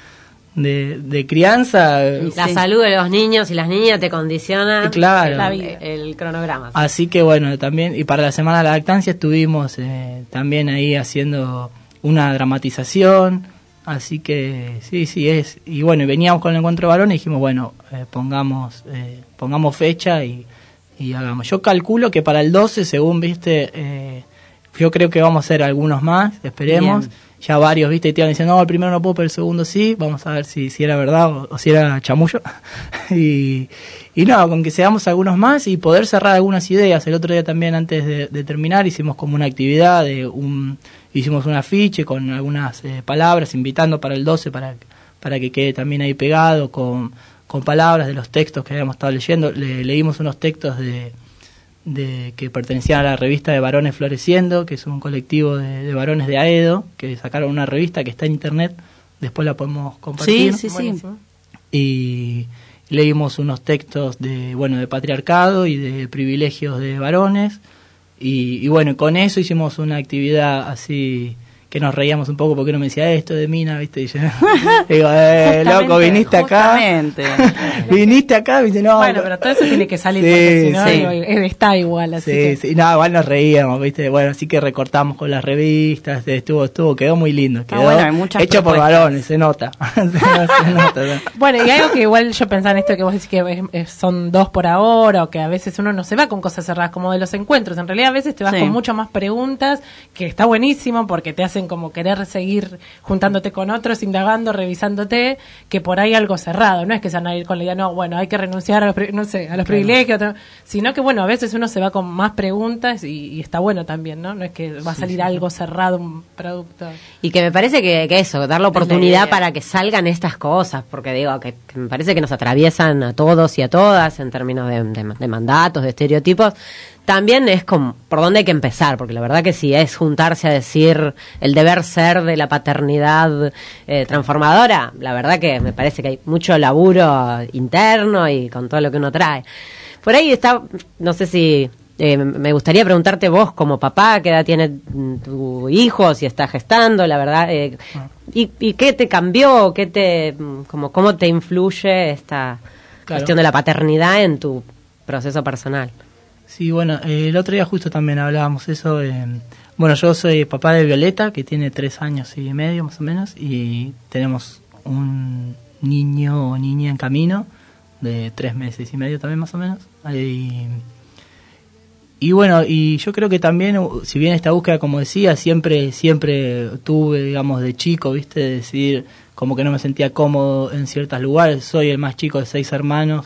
crianza. La salud de los niños y las niñas te condiciona el cronograma. ¿Sí? Así que bueno, también, y para la semana de la lactancia estuvimos también ahí haciendo una dramatización. Así que sí es. Y bueno, veníamos con el encuentro de varones y dijimos, bueno, pongamos fecha y hagamos. Yo calculo que para el 12, según viste Yo creo que vamos a hacer algunos más, esperemos. Bien. Ya varios, viste, te iban diciendo, no, el primero no puedo, pero el segundo sí. Vamos a ver si era verdad o si era chamullo. y no, con que seamos algunos más y poder cerrar algunas ideas. El otro día también, antes de terminar, hicimos como una actividad, hicimos un afiche con algunas palabras, invitando para el 12 para que quede también ahí pegado con palabras de los textos que habíamos estado leyendo. Leímos unos textos de que pertenecían a la revista de Varones Floreciendo, que es un colectivo de varones de Aedo, que sacaron una revista que está en internet, después la podemos compartir. Sí. Y leímos unos textos de patriarcado y de privilegios de varones, y bueno, con eso hicimos una actividad así que nos reíamos un poco porque uno me decía esto de mina, ¿viste? Y yo digo, loco, viniste acá. Viniste acá, ¿viste? No, bueno, pero todo eso tiene que salir porque si no está igual. Así sí, no, igual nos reíamos, ¿viste? Bueno, así que recortamos con las revistas, quedó muy lindo. Quedó bueno, hay muchas hecho por varones, se nota. se nota, ¿no? Bueno, y algo que igual yo pensaba en esto que vos decís que son 2 por ahora, o que a veces uno no se va con cosas cerradas como de los encuentros. En realidad a veces te vas con mucho más preguntas, que está buenísimo porque te hacen como querer seguir juntándote con otros, indagando, revisándote, que por ahí algo cerrado. No es que se van a ir con la idea, no, bueno, hay que renunciar a los, privilegios, sino que bueno, a veces uno se va con más preguntas y está bueno también, ¿no? No es que va a salir algo cerrado, un producto. Y que me parece que eso, dar la oportunidad para que salgan estas cosas, porque digo, que me parece que nos atraviesan a todos y a todas en términos de mandatos, de estereotipos. También es por dónde hay que empezar, porque la verdad que si es juntarse a decir el deber ser de la paternidad transformadora, la verdad que me parece que hay mucho laburo interno y con todo lo que uno trae. Por ahí está, no sé si me gustaría preguntarte vos como papá, qué edad tiene tu hijo, si está gestando, la verdad, y qué te cambió, cómo te influye esta cuestión de la paternidad en tu proceso personal. Sí, bueno, el otro día justo también hablábamos eso. Bueno, yo soy papá de Violeta, que tiene 3 años y medio más o menos, y tenemos un niño o niña en camino de 3 meses y medio también más o menos. Y bueno, y yo creo que también, si bien esta búsqueda, como decía, siempre tuve, digamos, de chico, ¿viste? De decidir como que no me sentía cómodo en ciertos lugares. Soy el más chico de 6 hermanos,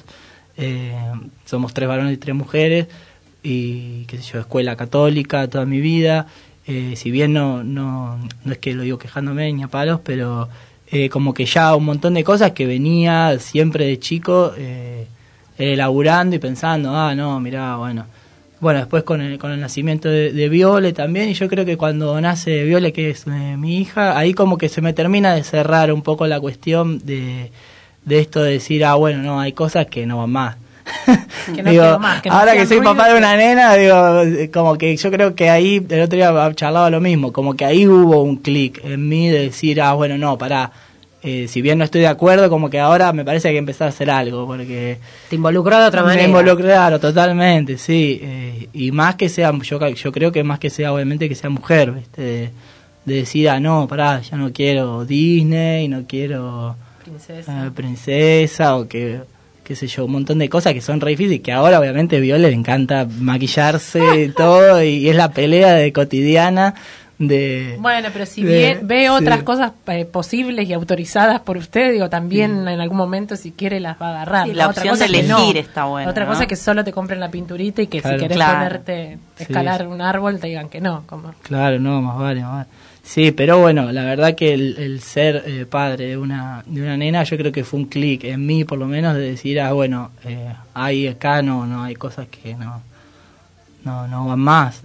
somos 3 varones y 3 mujeres. Y qué sé yo, escuela católica toda mi vida, si bien no es que lo digo quejándome ni a palos, pero como que ya un montón de cosas que venía siempre de chico elaborando y pensando, mirá, bueno, después con el nacimiento de Viole también, y yo creo que cuando nace Viole, que es mi hija, ahí como que se me termina de cerrar un poco la cuestión de esto de decir, bueno, no, hay cosas que no van más. Que no quiero más, que no ahora que soy papá de una nena, digo, como que yo creo que ahí, el otro día charlaba lo mismo, como que ahí hubo un clic en mí de decir, bueno, no, pará, si bien no estoy de acuerdo, como que ahora me parece que hay que empezar a hacer algo, porque... Te involucró de otra manera. Me involucré, claro, totalmente, sí, y más que sea, yo creo que más que sea, obviamente, que sea mujer, ¿viste? De decir, no, pará, ya no quiero Disney, no quiero princesa, o que... qué sé yo, un montón de cosas que son re difíciles, que ahora obviamente a Viole le encanta maquillarse y todo, y es la pelea de cotidiana de... Bueno, pero si ve otras cosas posibles y autorizadas por usted, digo, también en algún momento si quiere las va a agarrar. Sí, la otra opción cosa de elegir está buena. Otra cosa es que solo te compren la pinturita y que si querés ponerte escalar un árbol te digan que no. Claro, no, más vale. Sí, pero bueno, la verdad que el ser padre de una nena, yo creo que fue un clic en mí, por lo menos, de decir, bueno, hay acá no hay cosas que no van más,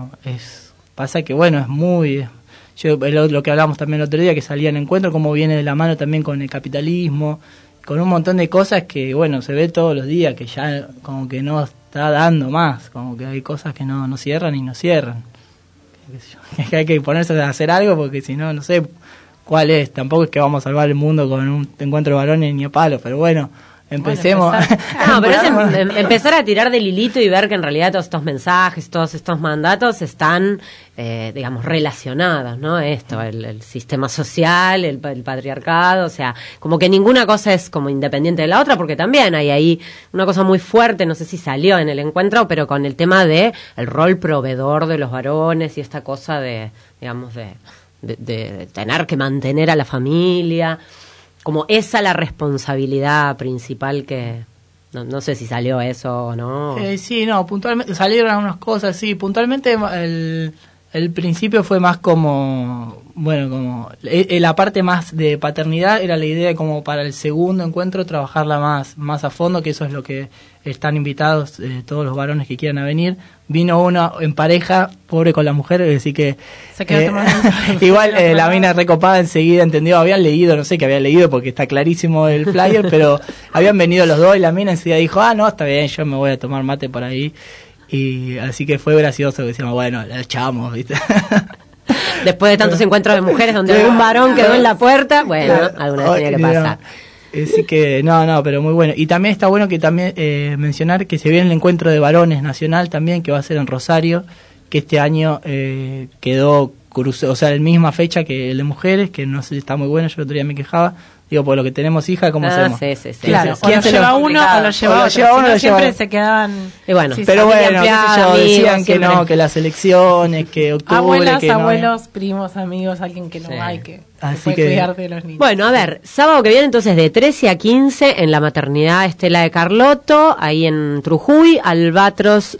pasa que bueno, es muy... lo que hablamos también el otro día, que salía en encuentro, cómo viene de la mano también con el capitalismo, con un montón de cosas que, bueno, se ve todos los días, que ya como que no está dando más, como que hay cosas que no cierran y no cierran. Que hay que ponerse a hacer algo, porque si no sé cuál es. Tampoco es que vamos a salvar el mundo con un encuentro de varones ni a palos, pero bueno, empecemos. No, pero es empezar a tirar del hilito y ver que en realidad todos estos mensajes, todos estos mandatos están, digamos, relacionados, ¿no? Esto, el sistema social, el patriarcado, o sea, como que ninguna cosa es como independiente de la otra, porque también hay ahí una cosa muy fuerte, no sé si salió en el encuentro, pero con el tema de el rol proveedor de los varones y esta cosa de, digamos, de tener que mantener a la familia, como esa la responsabilidad principal que no sé si salió eso o no. Sí, no, puntualmente salieron algunas cosas, sí, puntualmente el principio fue más como, bueno, como la parte más de paternidad era la idea como para el segundo encuentro trabajarla más a fondo, que eso es lo que están invitados todos los varones que quieran venir. Vino uno en pareja, pobre con la mujer, así que se quedó tomando igual la mina recopada enseguida entendió, habían leído, no sé qué había leído porque está clarísimo el flyer, pero habían venido los dos y la mina enseguida dijo, no, está bien, yo me voy a tomar mate por ahí. Y así que fue gracioso que decíamos, bueno, la echamos, ¿viste? Después de tantos encuentros de mujeres donde un varón quedó en la puerta, bueno, alguna vez tenía que pasar. Así que, no, pero muy bueno. Y también está bueno que también mencionar que se viene el encuentro de varones nacional también, que va a ser en Rosario, que este año quedó o sea, la misma fecha que el de mujeres, que no sé si está muy bueno, yo el otro día me quejaba. Digo, por lo que tenemos hija, ¿cómo hacemos? Sí. Claro, o lo lleva uno o lo lleva otro. Siempre se quedan... Y bueno, pero bueno, decían que no, que las elecciones, que octubre... Abuelos, primos, amigos, alguien que no hay que cuidar de los niños. Bueno, a ver, sábado que viene entonces de 13 a 15 en la maternidad Estela de Carlotto, ahí en Trujuy, Albatros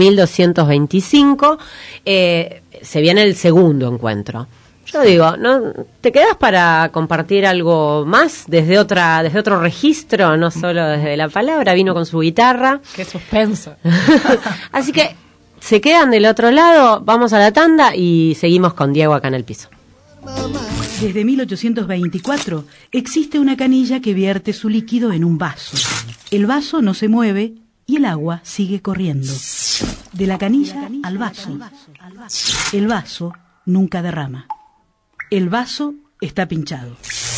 7225. Se viene el segundo encuentro. Yo digo, ¿no? ¿Te quedas para compartir algo más desde otro registro, no solo desde la palabra? Vino con su guitarra. ¡Qué suspenso! Así que se quedan del otro lado, vamos a la tanda y seguimos con Diego acá en el piso. Desde 1824 existe una canilla que vierte su líquido en un vaso. El vaso no se mueve y el agua sigue corriendo. De la canilla al vaso. El vaso nunca derrama. El vaso está pinchado.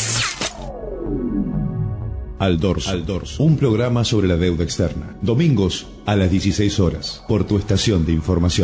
Al Dorso, un programa sobre la deuda externa. Domingos a las 16 horas, por tu estación de información.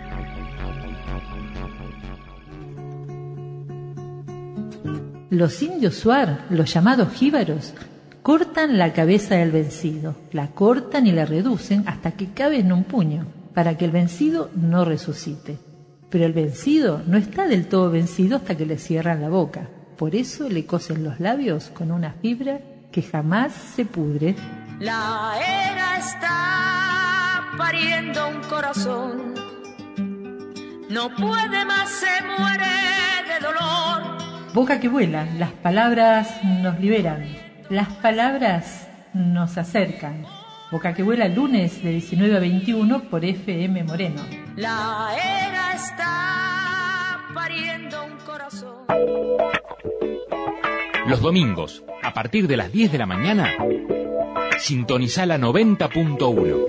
Los indios Suar, los llamados jíbaros, cortan la cabeza del vencido, la cortan y la reducen hasta que cabe en un puño, para que el vencido no resucite. Pero el vencido no está del todo vencido hasta que le cierran la boca. Por eso le cosen los labios con una fibra que jamás se pudre. La era está pariendo un corazón. No puede más, se muere de dolor. Boca que vuela, las palabras nos liberan. Las palabras nos acercan. Boca que vuela, lunes de 19 a 21 por FM Moreno. La era está pariendo un corazón. Los domingos, a partir de las 10 de la mañana, sintoniza la 90.1.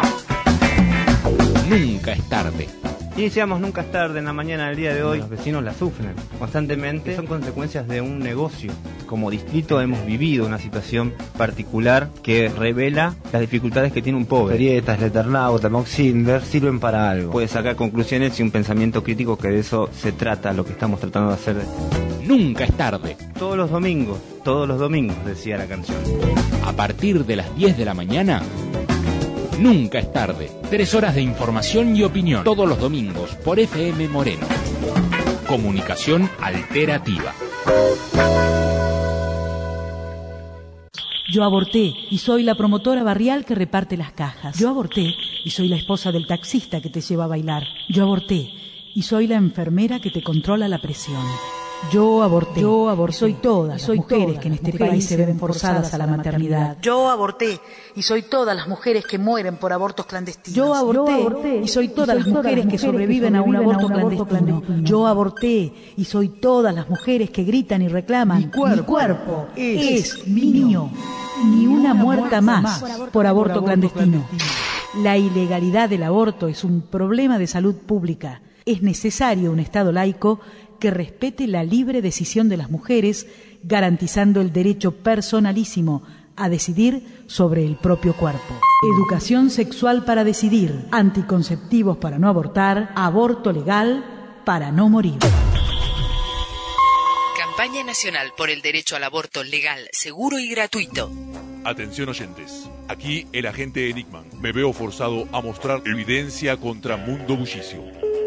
Nunca es tarde. Iniciamos Nunca es tarde en la mañana del día de hoy. Los vecinos la sufren constantemente. Son consecuencias de un negocio. Como distrito hemos vivido una situación particular que revela las dificultades que tiene un pobre. Grietas, Leternau, Tamoxinder sirven para algo. Puede sacar conclusiones y un pensamiento crítico, que de eso se trata, lo que estamos tratando de hacer. Nunca es tarde. Todos los domingos, decía la canción. A partir de las 10 de la mañana, nunca es tarde. 3 horas de información y opinión todos los domingos por FM Moreno. Comunicación alternativa. Yo aborté y soy la promotora barrial que reparte las cajas. Yo aborté y soy la esposa del taxista que te lleva a bailar. Yo aborté y soy la enfermera que te controla la presión. Yo aborté. Soy todas las mujeres que en este país se ven forzadas a la maternidad. Yo aborté y soy todas las mujeres que mueren por abortos clandestinos. Yo aborté y soy todas las mujeres que sobreviven a un aborto clandestino. Yo aborté y soy todas las mujeres que gritan y reclaman: mi cuerpo es mío. Ni una muerta más por aborto clandestino. La ilegalidad del aborto es un problema de salud pública. Es necesario un Estado laico que respete la libre decisión de las mujeres, garantizando el derecho personalísimo a decidir sobre el propio cuerpo. Educación sexual para decidir, anticonceptivos para no abortar, aborto legal para no morir. Campaña Nacional por el Derecho al Aborto Legal, Seguro y Gratuito. Atención oyentes, aquí el agente Enigman. Me veo forzado a mostrar evidencia contra Mundo Bullicio.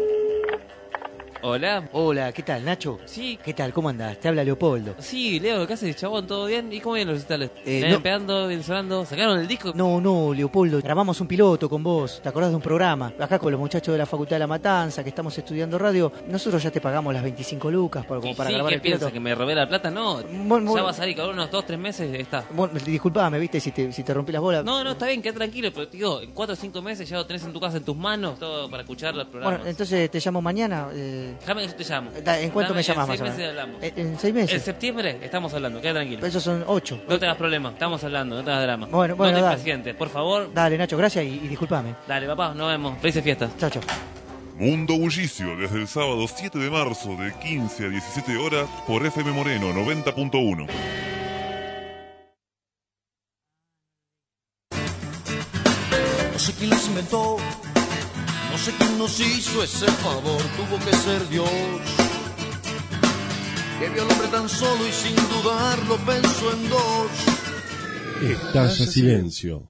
Hola. Hola, ¿qué tal, Nacho? Sí. ¿Qué tal? ¿Cómo andás? Te habla Leopoldo. Sí, Leo, ¿qué haces, chabón? ¿Todo bien? ¿Y cómo vienen los recitales? No. Pegando, bien sonando? ¿Sacaron el disco? No, Leopoldo. Grabamos un piloto con vos. ¿Te acordás de un programa? Acá con los muchachos de la Facultad de La Matanza, que estamos estudiando radio. Nosotros ya te pagamos las 25 lucas como para grabar ¿qué el piloto. piensa? ¿Que me robé la plata? No. Ya va a salir, con unos 2-3 meses está. Bueno, disculpame, ¿viste? Si te rompí las bolas. No, está bien, quédate tranquilo. Pero, digo, en 4 o 5 meses ya lo tenés en tu casa, en tus manos, todo para escuchar los programas. Bueno, entonces te llamo mañana. Déjame que yo te llamo. ¿En cuánto me llamas más o menos? ¿En 6 meses? En septiembre estamos hablando, queda tranquilo. Pero esos son 8. No tengas problemas, estamos hablando, no tengas drama. Bueno, no te dale. impacientes, por favor. Dale, Nacho, gracias y disculpame. Dale, papá, nos vemos. Felices fiestas. Chao. Mundo Bullicio, desde el sábado 7 de marzo de 15 a 17 horas por FM Moreno 90.1. No sé quién los inventó, no sé quién nos hizo ese favor, tuvo que ser Dios, que vio al hombre tan solo y sin dudarlo pensó en dos. Estalla silencio.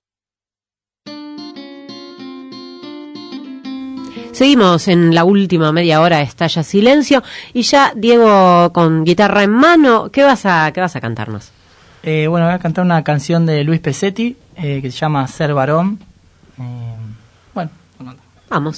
Seguimos en la última media hora de Estalla Silencio y ya Diego con guitarra en mano, ¿qué vas a cantarnos? Bueno, voy a cantar una canción de Luis Pesetti que se llama Ser Varón. Vamos.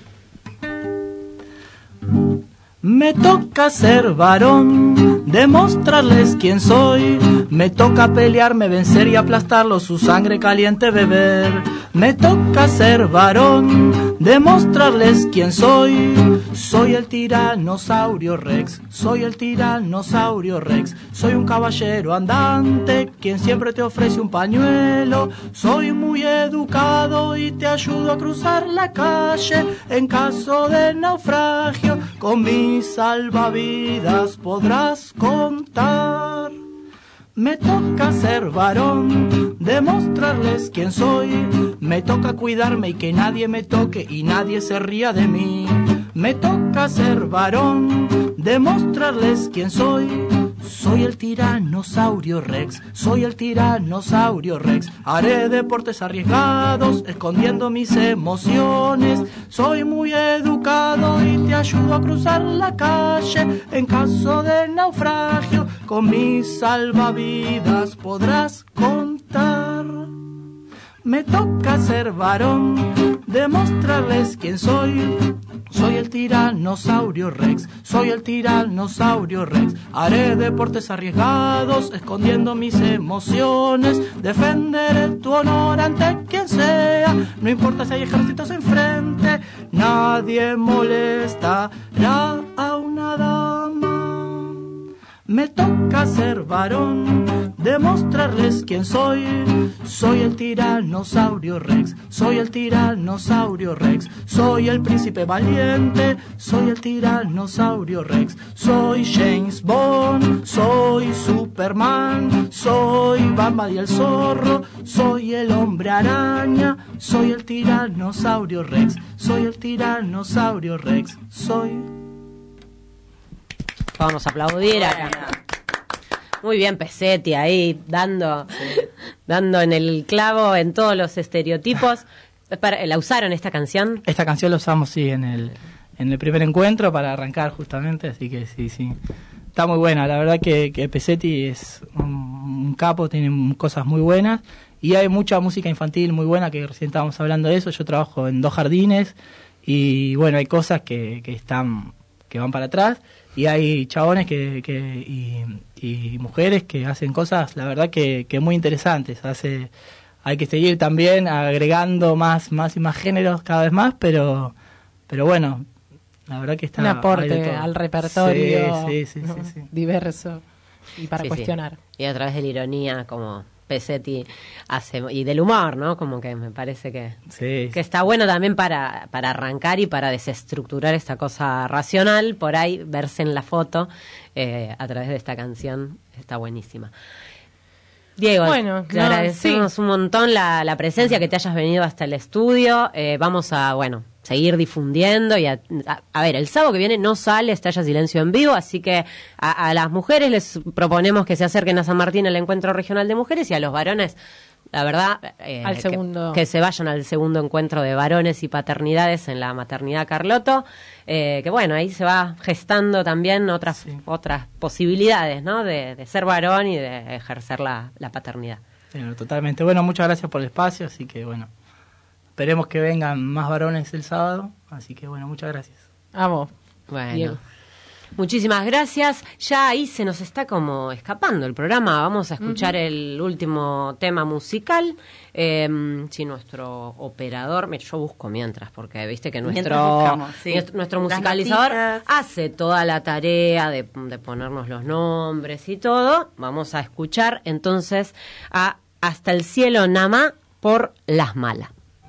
Me toca ser varón, demostrarles quién soy. Me toca pelearme, vencer y aplastarlos, su sangre caliente beber. Me toca ser varón, demostrarles quién soy. Soy el tiranosaurio Rex, soy el tiranosaurio Rex. Soy un caballero andante, quien siempre te ofrece un pañuelo. Soy muy educado y te ayudo a cruzar la calle en caso de naufragio. Con mis salvavidas podrás contar. Me toca ser varón, demostrarles quién soy. Me toca cuidarme y que nadie me toque y nadie se ría de mí. Me toca ser varón, demostrarles quién soy. Soy el tiranosaurio Rex, soy el tiranosaurio Rex. Haré deportes arriesgados, escondiendo mis emociones. Soy muy educado y te ayudo a cruzar la calle en caso de naufragio. Con mis salvavidas podrás contar. Me toca ser varón, demostrarles quién soy. Soy el tiranosaurio Rex, soy el tiranosaurio Rex. Haré deportes arriesgados, escondiendo mis emociones. Defenderé tu honor ante quien sea, no importa si hay ejércitos enfrente. Nadie molestará a una dama. Me toca ser varón, demostrarles quién soy. Soy el tiranosaurio Rex, soy el tiranosaurio Rex. Soy el príncipe valiente, soy el tiranosaurio Rex. Soy James Bond, soy Superman, soy Bamba y el zorro. Soy el hombre araña, soy el tiranosaurio Rex. Soy el tiranosaurio Rex, soy... Vamos a aplaudir acá. Muy bien, Pesetti ahí, dando en el clavo, en todos los estereotipos. ¿La usaron esta canción? Esta canción la usamos, sí, en el primer encuentro para arrancar justamente, así que sí. Está muy buena, la verdad que Pesetti es un capo, tiene cosas muy buenas. Y hay mucha música infantil muy buena, que recién estábamos hablando de eso. Yo trabajo en 2 jardines y bueno, hay cosas que van para atrás. Y hay chabones y mujeres que hacen cosas, la verdad que muy interesantes. Hay que seguir también agregando más y más géneros cada vez más, pero bueno, la verdad que está... Un aporte al repertorio sí. diverso y para cuestionar. Sí. Y a través de la ironía, como Pesetti hace, y del humor, ¿no? Como que me parece que está bueno también para arrancar y para desestructurar esta cosa racional, por ahí verse en la foto a través de esta canción está buenísima. Diego, Bueno, te agradecemos un montón la presencia, que te hayas venido hasta el estudio. Vamos a, seguir difundiendo y a ver, el sábado que viene no sale Estalla Silencio en vivo, así que a las mujeres les proponemos que se acerquen a San Martín al Encuentro Regional de Mujeres, y a los varones, la verdad, que se vayan al segundo encuentro de varones y paternidades en la maternidad Carlotto, que bueno, ahí se va gestando también otras posibilidades, ¿no? De ser varón y de ejercer la paternidad. Sí, totalmente. Bueno, muchas gracias por el espacio, así que bueno, esperemos que vengan más varones el sábado, así que bueno, muchas gracias. Vamos. Bueno. Diego. Muchísimas gracias. Ya ahí se nos está como escapando el programa. Vamos a escuchar el último tema musical. Si nuestro operador... Yo busco mientras, porque viste que nuestro musicalizador hace toda la tarea de ponernos los nombres y todo. Vamos a escuchar entonces a Hasta el cielo Namá por Las Malas.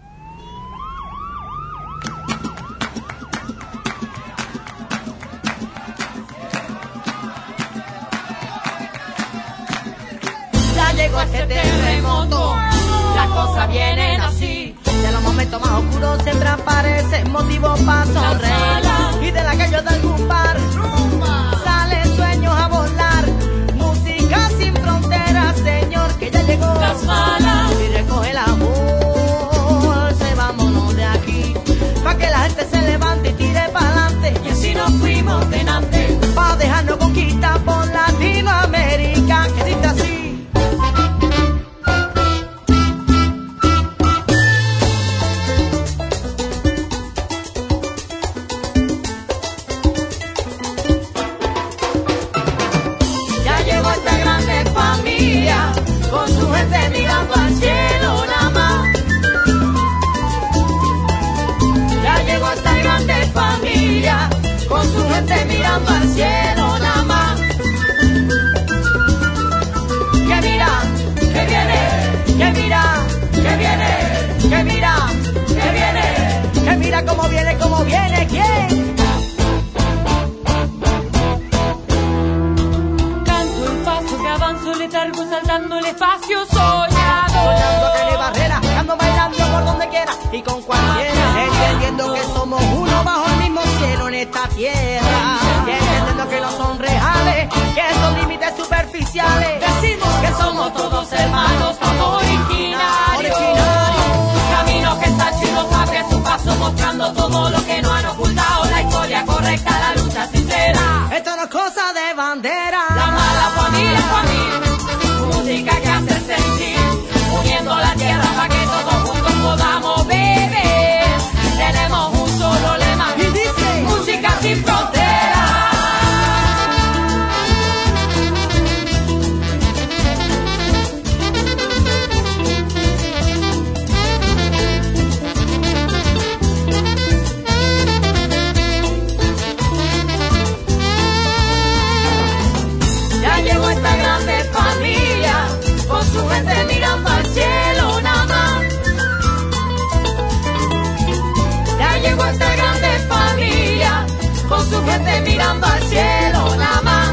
Llegó este terremoto, las cosas vienen así. De los momentos más oscuros siempre aparecen motivos para sonreír. Y de la calle de algún bar salen sueños a volar. Música sin fronteras, señor, que ya llegó Las Malas. Y recoge la bolsa, vámonos de aquí, pa' que la gente se levante y tire pa'lante. Y así nos fuimos de Nantes, pa' dejarnos conquistar por Latinoamérica, que dice así. Con su gente mirando al cielo nada más. Ya llegó esta grande familia, con su gente mirando al cielo nada más. Que mira, que viene, que mira, que viene, que mira, que viene, que mira cómo viene, ¿quién? Letargo saltando el espacio soñado, soñando que no hay barrera, ando bailando por donde quiera y con cualquiera, entendiendo que somos uno bajo el mismo cielo en esta tierra, y entendiendo que no son reales, que son límites superficiales, decimos que somos todos hermanos originarios, caminos que está chido, abre su paso mostrando todo lo que no han ocultado, la historia correcta, la lucha sincera, esto no es cosa de bandera, la mala familia, música que hace sentir, uniendo la tierra para que todos juntos podamos beber. Tenemos un solo lema y dice: música sin fronteras. Ya llegó esta grande familia, con su gente mirando al cielo nada más. Ya llegó esta grande familia, con su gente mirando al cielo nada más.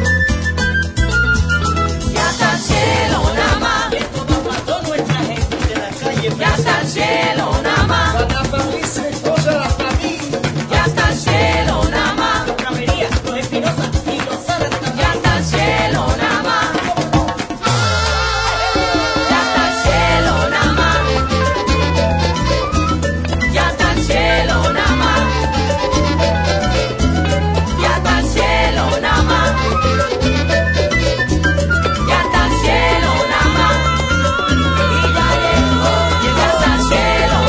Ya está el cielo nada más. Esto va mató nuestra gente de la calle. Ya está el cielo nada más. Para felices toda la familia. Ya está el cielo nada más. Los Tramería, los Espinosa y los Salas. Ya está el cielo nada más. Cielo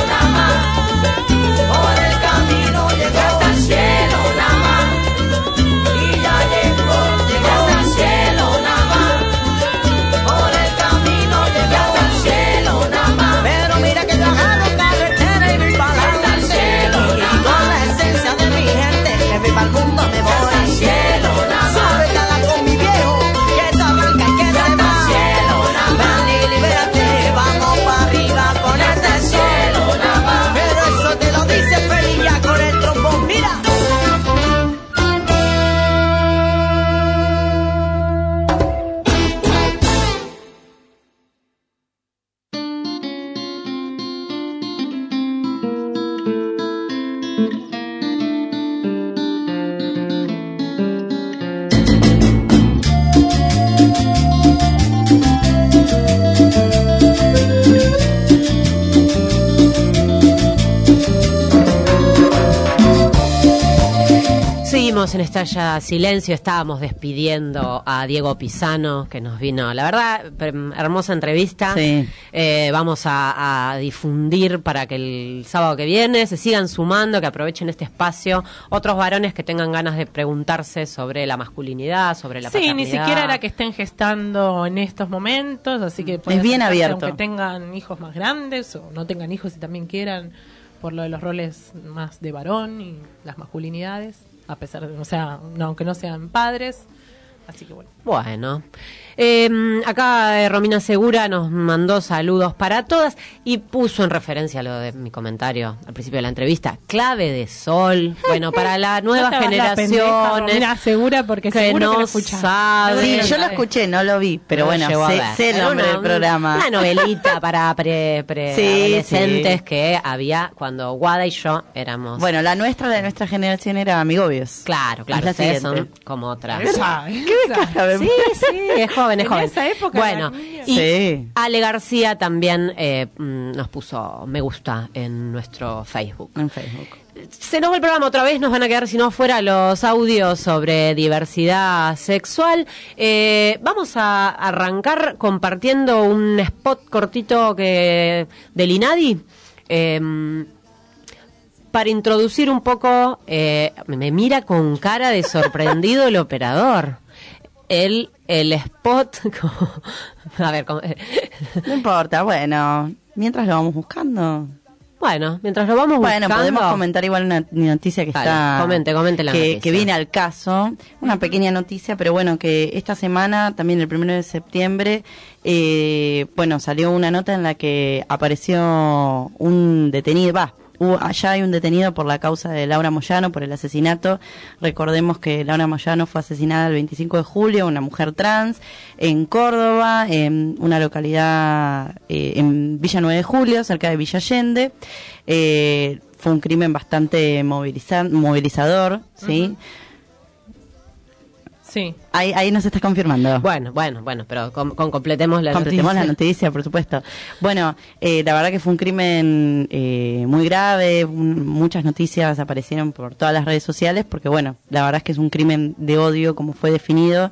Seguimos en Estalla Silencio, estábamos despidiendo a Diego Pisano, que nos vino, la verdad, hermosa entrevista. Sí. Vamos a difundir para que el sábado que viene se sigan sumando, que aprovechen este espacio otros varones que tengan ganas de preguntarse sobre la masculinidad, sobre la paternidad. Sí, ni siquiera era que estén gestando en estos momentos, así que es bien abierto. Aunque tengan hijos más grandes o no tengan hijos y también quieran, por lo de los roles más de varón y las masculinidades. A pesar de, o sea, no, aunque no sean padres, así que bueno. Bueno, acá Romina Segura nos mandó saludos para todas y puso en referencia a lo de mi comentario al principio de la entrevista, clave de sol. Bueno, para la nueva generación. Romina Segura, porque que seguro no que lo escuchaste. sabe. Sí, yo lo escuché, no lo vi, pero bueno, sé el nombre del programa. Una novelita para adolescentes que había cuando Guada y yo éramos. Bueno, la de nuestra generación era Amigobios. Claro, Es la ustedes son siguiente. como otra. ¿Qué Sí, es joven, es En joven. esa época bueno, la niña. y Sí. Ale García también nos puso me gusta en nuestro Facebook. En Facebook. Se nos va el programa otra vez, nos van a quedar si no fuera los audios sobre diversidad sexual. Vamos a arrancar compartiendo un spot cortito del INADI. Para introducir un poco, me mira con cara de sorprendido el operador. El spot, a ver, No importa, bueno, mientras lo vamos buscando. Bueno, mientras lo vamos buscando. Bueno, podemos comentar igual una noticia que Vale, está... comente la noticia. Que viene al caso, una pequeña noticia, pero bueno, que esta semana, también el 1 de septiembre, bueno, salió una nota en la que apareció un detenido, allá hay un detenido por la causa de Laura Moyano, por el asesinato. Recordemos que Laura Moyano fue asesinada el 25 de julio, una mujer trans, en Córdoba, en una localidad en Villa 9 de Julio, cerca de Villa Allende. Fue un crimen bastante movilizador, ¿sí? Uh-huh. Sí. Ahí nos está confirmando. Bueno, pero completemos la noticia, por supuesto. Bueno, la verdad que fue un crimen muy grave, muchas noticias aparecieron por todas las redes sociales, porque bueno, la verdad es que es un crimen de odio como fue definido.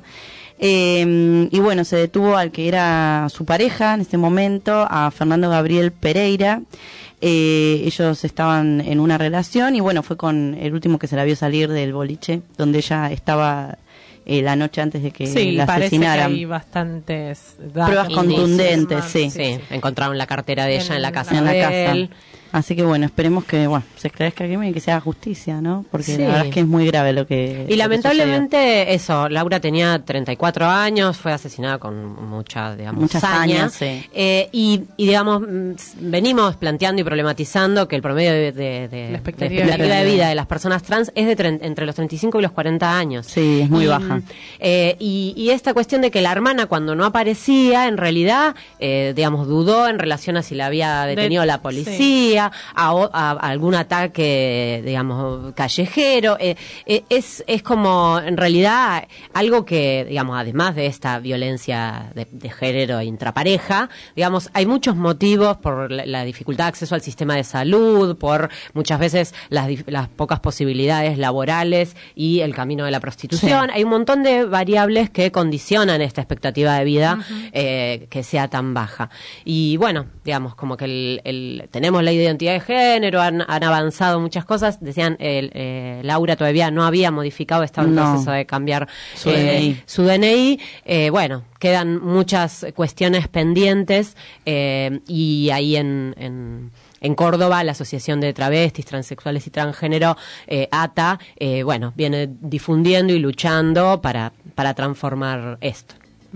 Y bueno, se detuvo al que era su pareja en ese momento, a Fernando Gabriel Pereira. Ellos estaban en una relación y bueno, fue con el último que se la vio salir del boliche, donde ella estaba la noche antes de que la asesinaran. Que hay bastantes pruebas contundentes, sí. Encontraron la cartera de ella en la casa de de él. Así que bueno, esperemos que se esclarezca el crimen y que se haga justicia, ¿no? Porque la verdad es que es muy grave lo que Y lamentablemente eso, Laura tenía 34 años, fue asesinada con mucha, digamos, muchas saña. años, sí. Y digamos, venimos planteando y problematizando que el promedio de la expectativa de vida de las personas trans es de entre los 35 y los 40 años. Sí, es muy baja. Y esta cuestión de que la hermana cuando no aparecía, en realidad, digamos, dudó en relación a si la había detenido la policía, a algún ataque, digamos, callejero. Es como, en realidad, algo que, digamos, además de esta violencia de género e intrapareja, digamos, hay muchos motivos por la dificultad de acceso al sistema de salud, por muchas veces las pocas posibilidades laborales y el camino de la prostitución. Sí. Hay un montón de variables que condicionan esta expectativa de vida que sea tan baja. Y bueno, digamos, como que tenemos la identidad de género, han avanzado muchas cosas. Decían, Laura todavía no había modificado, estaba en proceso de cambiar su DNI. Bueno, quedan muchas cuestiones pendientes y ahí en Córdoba, la Asociación de Travestis, Transexuales y Transgénero, ATA, bueno, viene difundiendo y luchando para transformar esto.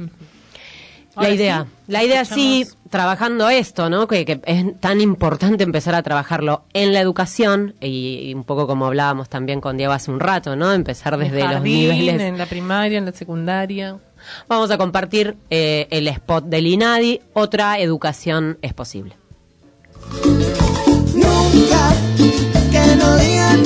La idea sí, trabajando esto, ¿no? Que es tan importante empezar a trabajarlo en la educación y un poco como hablábamos también con Diego hace un rato, ¿no? Empezar desde los niveles. En la primaria, en la secundaria. Vamos a compartir el spot del INADI, otra educación es posible. Nunca que no digan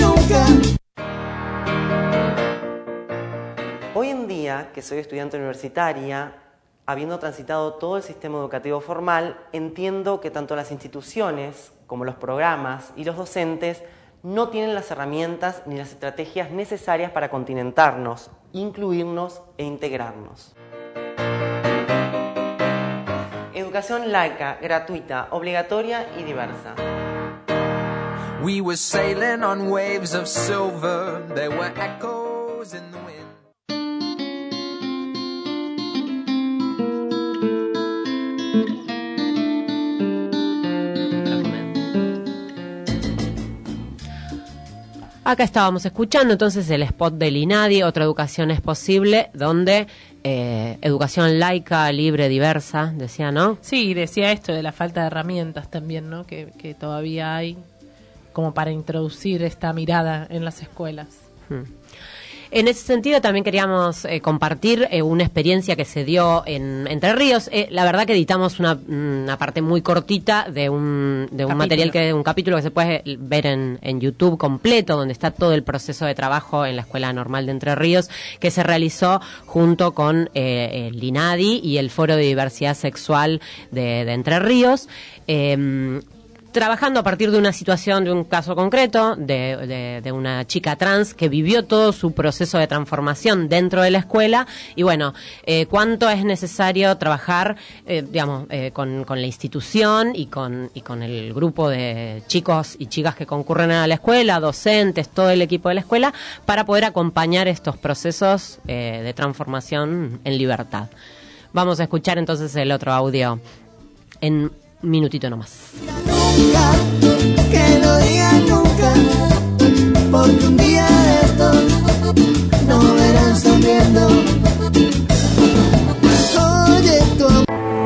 que soy estudiante universitaria, habiendo transitado todo el sistema educativo formal, entiendo que tanto las instituciones como los programas y los docentes no tienen las herramientas ni las estrategias necesarias para continentarnos, incluirnos e integrarnos. Educación laica, gratuita, obligatoria y diversa. We were sailing on waves of silver, there were echoes in the wind. Acá estábamos escuchando entonces el spot del INADI, Otra Educación es Posible, donde educación laica, libre, diversa, decía, ¿no? Sí, decía esto de la falta de herramientas también, ¿no? Que todavía hay como para introducir esta mirada en las escuelas. En ese sentido también queríamos compartir una experiencia que se dio en Entre Ríos. La verdad que editamos una parte muy cortita de un material, un capítulo que se puede ver en YouTube completo, donde está todo el proceso de trabajo en la Escuela Normal de Entre Ríos, que se realizó junto con el INADI y el Foro de Diversidad Sexual de Entre Ríos. Trabajando a partir de una situación, de un caso concreto, de una chica trans que vivió todo su proceso de transformación dentro de la escuela, y bueno, cuánto es necesario trabajar, con la institución y con el grupo de chicos y chicas que concurren a la escuela, docentes, todo el equipo de la escuela, para poder acompañar estos procesos de transformación en libertad. Vamos a escuchar entonces el otro audio en minutito nomás. Nunca, que no digan nunca, porque un día de estos no me verán sonriendo. Oye, tú.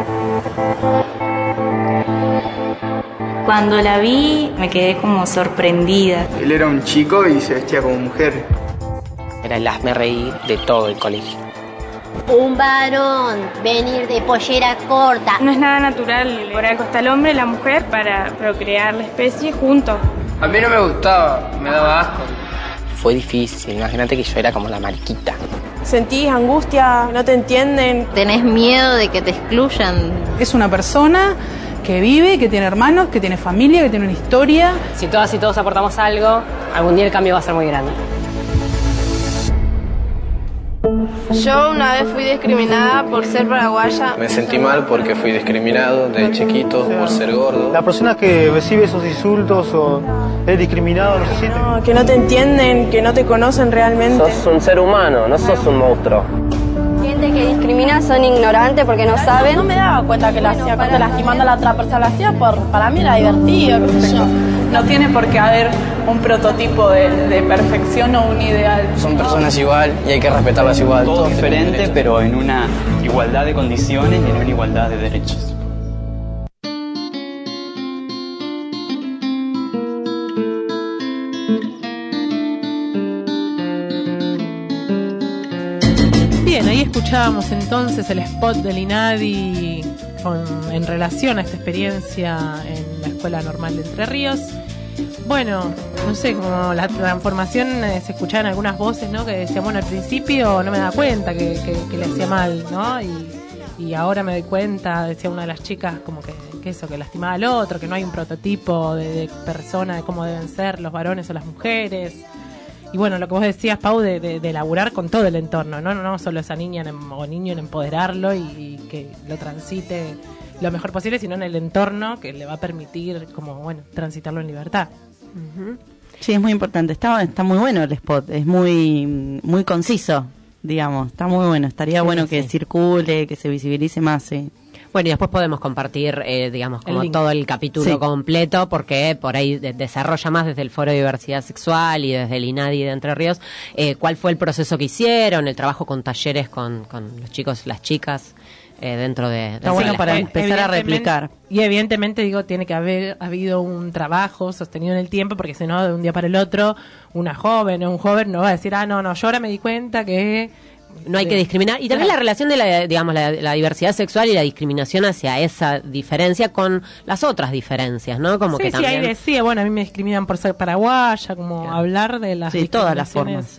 Cuando la vi me quedé como sorprendida. Él era un chico y se vestía como mujer. Era el hazmerreír de todo el colegio. Un varón, venir de pollera corta. No es nada natural, por algo está el hombre y la mujer para procrear la especie juntos. A mí no me gustaba, me daba asco. Fue difícil, imagínate que yo era como la mariquita. Sentís angustia, no te entienden. Tenés miedo de que te excluyan. Es una persona que vive, que tiene hermanos, que tiene familia, que tiene una historia. Si todas y todos aportamos algo, algún día el cambio va a ser muy grande. Yo una vez fui discriminada por ser paraguaya. Me sentí mal porque fui discriminado de chiquito por ser gordo. La persona que recibe esos insultos o es discriminado no se siente. No, que no te entienden, que no te conocen realmente. Sos un ser humano, no sos un monstruo. Gente que discrimina son ignorantes porque no saben. No me daba cuenta que lo hacía, aparte lastimando a la otra persona, lo hacía para mí era divertido, qué sé yo. No tiene por qué haber un prototipo de perfección o un ideal. Son personas igual y hay que respetarlas igual. Todo diferente, pero en una igualdad de condiciones y en una igualdad de derechos. Bien, ahí escuchábamos entonces el spot del INADI en relación a esta experiencia en la Escuela Normal de Entre Ríos. Bueno, no sé, como la transformación se escuchaban algunas voces, ¿no? Que decían, bueno, al principio no me daba cuenta que le hacía mal, ¿no? Y ahora me doy cuenta, decía una de las chicas, como que eso, que lastimaba al otro, que no hay un prototipo de persona, de cómo deben ser los varones o las mujeres. Y bueno, lo que vos decías, Pau, de laburar con todo el entorno, no solo esa niña o niño en empoderarlo y que lo transite lo mejor posible, sino en el entorno que le va a permitir, como bueno, transitarlo en libertad. Sí, es muy importante. Está muy bueno el spot, es muy conciso, digamos. Está muy bueno. Estaría bueno que circule, que se visibilice más, sí. Bueno, y después podemos compartir, como todo el capítulo completo, porque por ahí desarrolla más desde el Foro de Diversidad Sexual y desde el INADI de Entre Ríos, cuál fue el proceso que hicieron, el trabajo con talleres con los chicos, las chicas, dentro de Está bueno para empezar a replicar. Y evidentemente, tiene que haber habido un trabajo sostenido en el tiempo, porque si no, de un día para el otro, una joven o un joven no va a decir, no, yo ahora me di cuenta que... No hay que discriminar. Y también la relación de la diversidad sexual y la discriminación hacia esa diferencia con las otras diferencias, ¿no? Como que también... Sí, bueno, a mí me discriminan por ser paraguaya, como hablar de las todas las formas,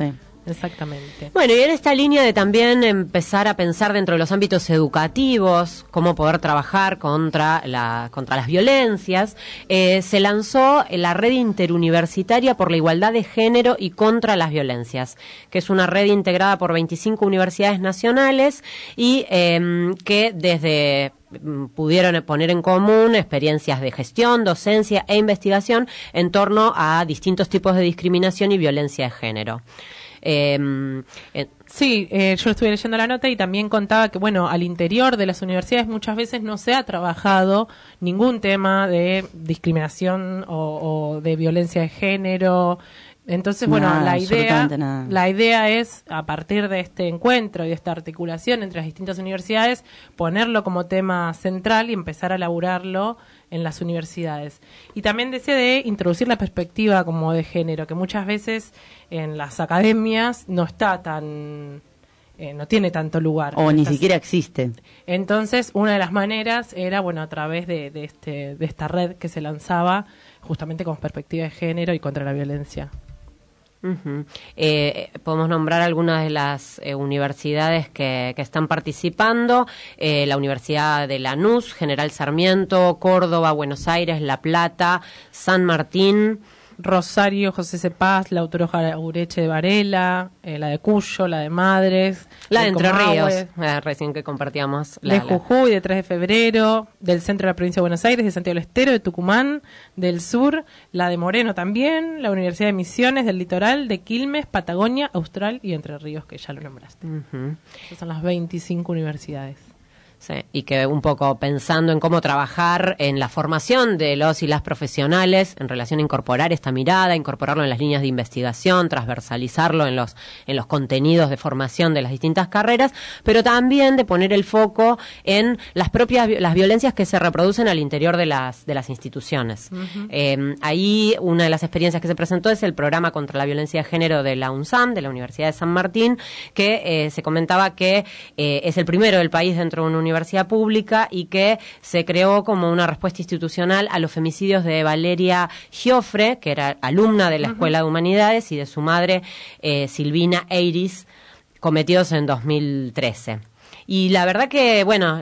Exactamente. Bueno, y en esta línea de también empezar a pensar dentro de los ámbitos educativos, cómo poder trabajar contra las violencias, se lanzó la Red Interuniversitaria por la Igualdad de Género y contra las Violencias, que es una red integrada por 25 universidades nacionales y que desde pudieron poner en común experiencias de gestión, docencia e investigación en torno a distintos tipos de discriminación y violencia de género. Sí, yo estuve leyendo la nota y también contaba que, bueno, al interior de las universidades muchas veces no se ha trabajado ningún tema de discriminación o de violencia de género. Entonces, bueno, la idea es, a partir de este encuentro y de esta articulación entre las distintas universidades, ponerlo como tema central y empezar a elaborarlo en las universidades. Y también decía de introducir la perspectiva como de género, que muchas veces en las academias no está tan... no tiene tanto lugar. O ni siquiera existe. Entonces, una de las maneras era, bueno, a través de esta red que se lanzaba justamente con perspectiva de género y contra la violencia. Uh-huh. Podemos nombrar algunas de las universidades que están participando: la Universidad de Lanús, General Sarmiento, Córdoba, Buenos Aires, La Plata, San Martín, Rosario, José C. Paz, la Lautaro Jaureche de Varela, la de Cuyo, la de Madres, la de Entre Ríos, recién que compartíamos, de Jujuy, de 3 de febrero, del centro de la provincia de Buenos Aires, de Santiago del Estero, de Tucumán, del sur, la de Moreno también, la Universidad de Misiones, del Litoral, de Quilmes, Patagonia, Austral y Entre Ríos, que ya lo nombraste. Uh-huh. Esas son las 25 universidades. Sí, y que un poco pensando en cómo trabajar en la formación de los y las profesionales en relación a incorporar esta mirada, incorporarlo en las líneas de investigación, transversalizarlo en los contenidos de formación de las distintas carreras, pero también de poner el foco en las violencias que se reproducen al interior de las instituciones. Uh-huh. Ahí una de las experiencias que se presentó es el programa contra la violencia de género de la UNSAM, de la Universidad de San Martín, que se comentaba que es el primero del país dentro de una universidad pública y que se creó como una respuesta institucional a los femicidios de Valeria Giofre, que era alumna de la Escuela de Humanidades, y de su madre Silvina Eiris, cometidos en 2013. Y la verdad que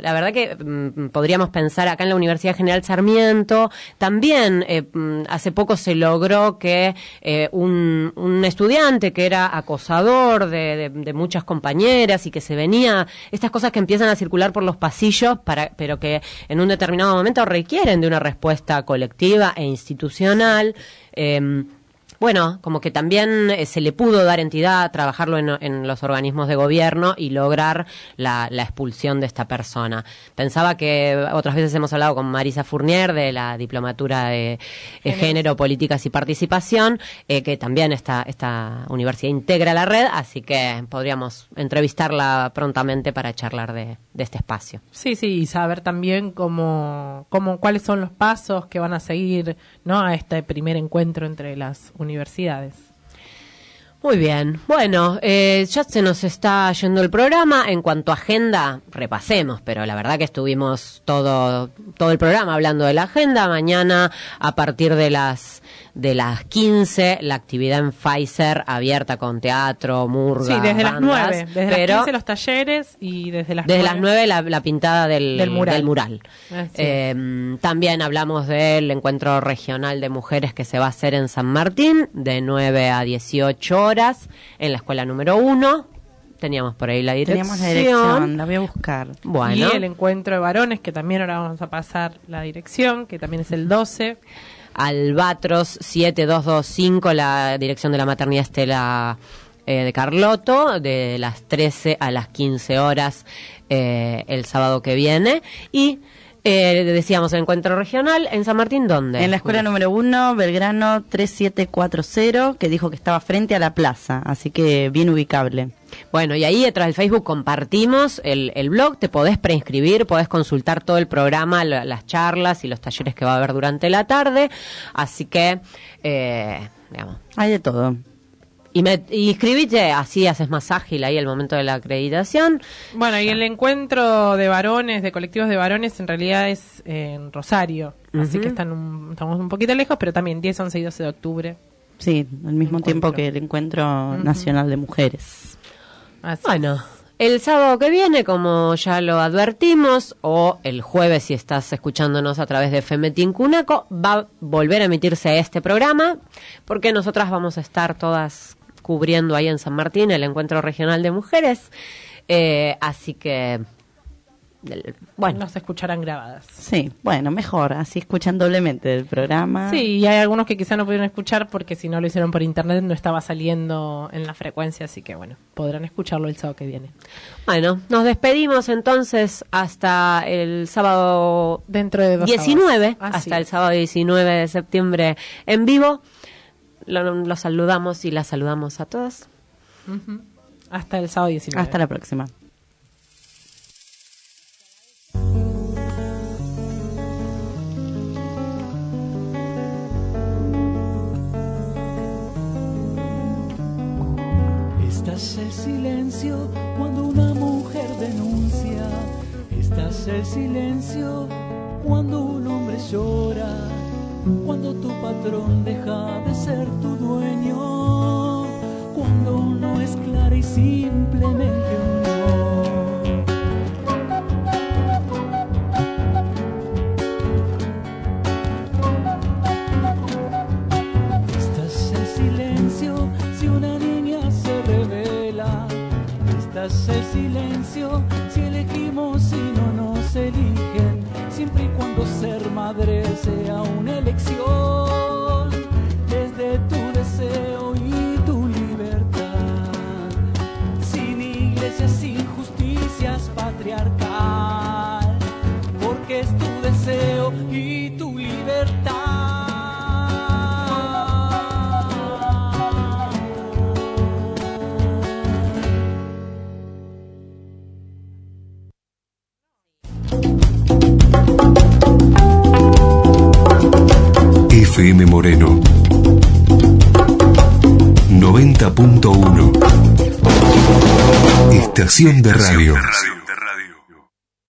podríamos pensar acá en la Universidad General Sarmiento, también hace poco se logró que un estudiante que era acosador de muchas compañeras y que se venía, estas cosas que empiezan a circular por los pasillos, pero que en un determinado momento requieren de una respuesta colectiva e institucional. Bueno, como que también se le pudo dar entidad, trabajarlo en los organismos de gobierno y lograr la expulsión de esta persona. Pensaba que otras veces hemos hablado con Marisa Fournier de la Diplomatura de Género, Políticas y Participación, que también esta universidad integra la red, así que podríamos entrevistarla prontamente para charlar de este espacio. Sí, y saber también cuáles son los pasos que van a seguir, ¿no?, a este primer encuentro entre las universidades. Muy bien, bueno, ya se nos está yendo el programa. En cuanto a agenda, repasemos, pero la verdad que estuvimos todo el programa hablando de la agenda. Mañana, a partir de las 15, la actividad en Pfizer abierta con teatro, murga, sí, desde bandas, las 9, desde las 15 los talleres y desde las 9 la pintada del mural. Sí. También hablamos del encuentro regional de mujeres que se va a hacer en San Martín, de 9 a 18 horas, en la escuela número 1. Teníamos por ahí la dirección. La voy a buscar. Bueno. Y el encuentro de varones, que también ahora vamos a pasar la dirección, que también es el 12. Albatros 7225, la dirección de la maternidad Estela de Carlotto, de las 13 a las 15 horas el sábado que viene. Y decíamos el encuentro regional en San Martín, ¿dónde? En la escuela número 1, Belgrano 3740, que dijo que estaba frente a la plaza, así que bien ubicable. Bueno, y ahí detrás del Facebook compartimos el blog, te podés preinscribir, podés consultar todo el programa, las charlas y los talleres que va a haber durante la tarde, así que, digamos, hay de todo. Y inscribite, así haces más ágil ahí el momento de la acreditación. Bueno, y el encuentro de varones, de colectivos de varones, en realidad es en Rosario, así que estamos un poquito lejos, pero también 10, 11 y 12 de octubre. Sí, al mismo tiempo que el Encuentro Nacional de Mujeres. Bueno, el sábado que viene, como ya lo advertimos, o el jueves si estás escuchándonos a través de FM Tincunaco, va a volver a emitirse este programa, porque nosotras vamos a estar todas cubriendo ahí en San Martín el Encuentro Regional de Mujeres, así que... Bueno, nos escucharán grabadas. Sí, bueno, mejor, así escuchan doblemente el programa. Sí, y hay algunos que quizá no pudieron escuchar porque si no lo hicieron por internet no estaba saliendo en la frecuencia, así que bueno, podrán escucharlo el sábado que viene. Bueno, nos despedimos entonces hasta el sábado dentro de 19, hasta el sábado 19 de septiembre en vivo. Los saludamos y las saludamos a todas. Hasta el sábado 19. Hasta la próxima. Estás el silencio cuando una mujer denuncia. Estás el silencio cuando un hombre llora. Cuando tu patrón deja de ser tu dueño. Cuando uno es clara y simplemente un no. Estás el silencio si una niña se revela. Estás el silencio si elegimos y no nos eligen. Siempre y cuando ser madre sea una elección, desde tu deseo y tu libertad, sin iglesias, sin justicias patriarcal, porque es tu deseo y tu libertad. FM Moreno 90.1 Estación de Radio.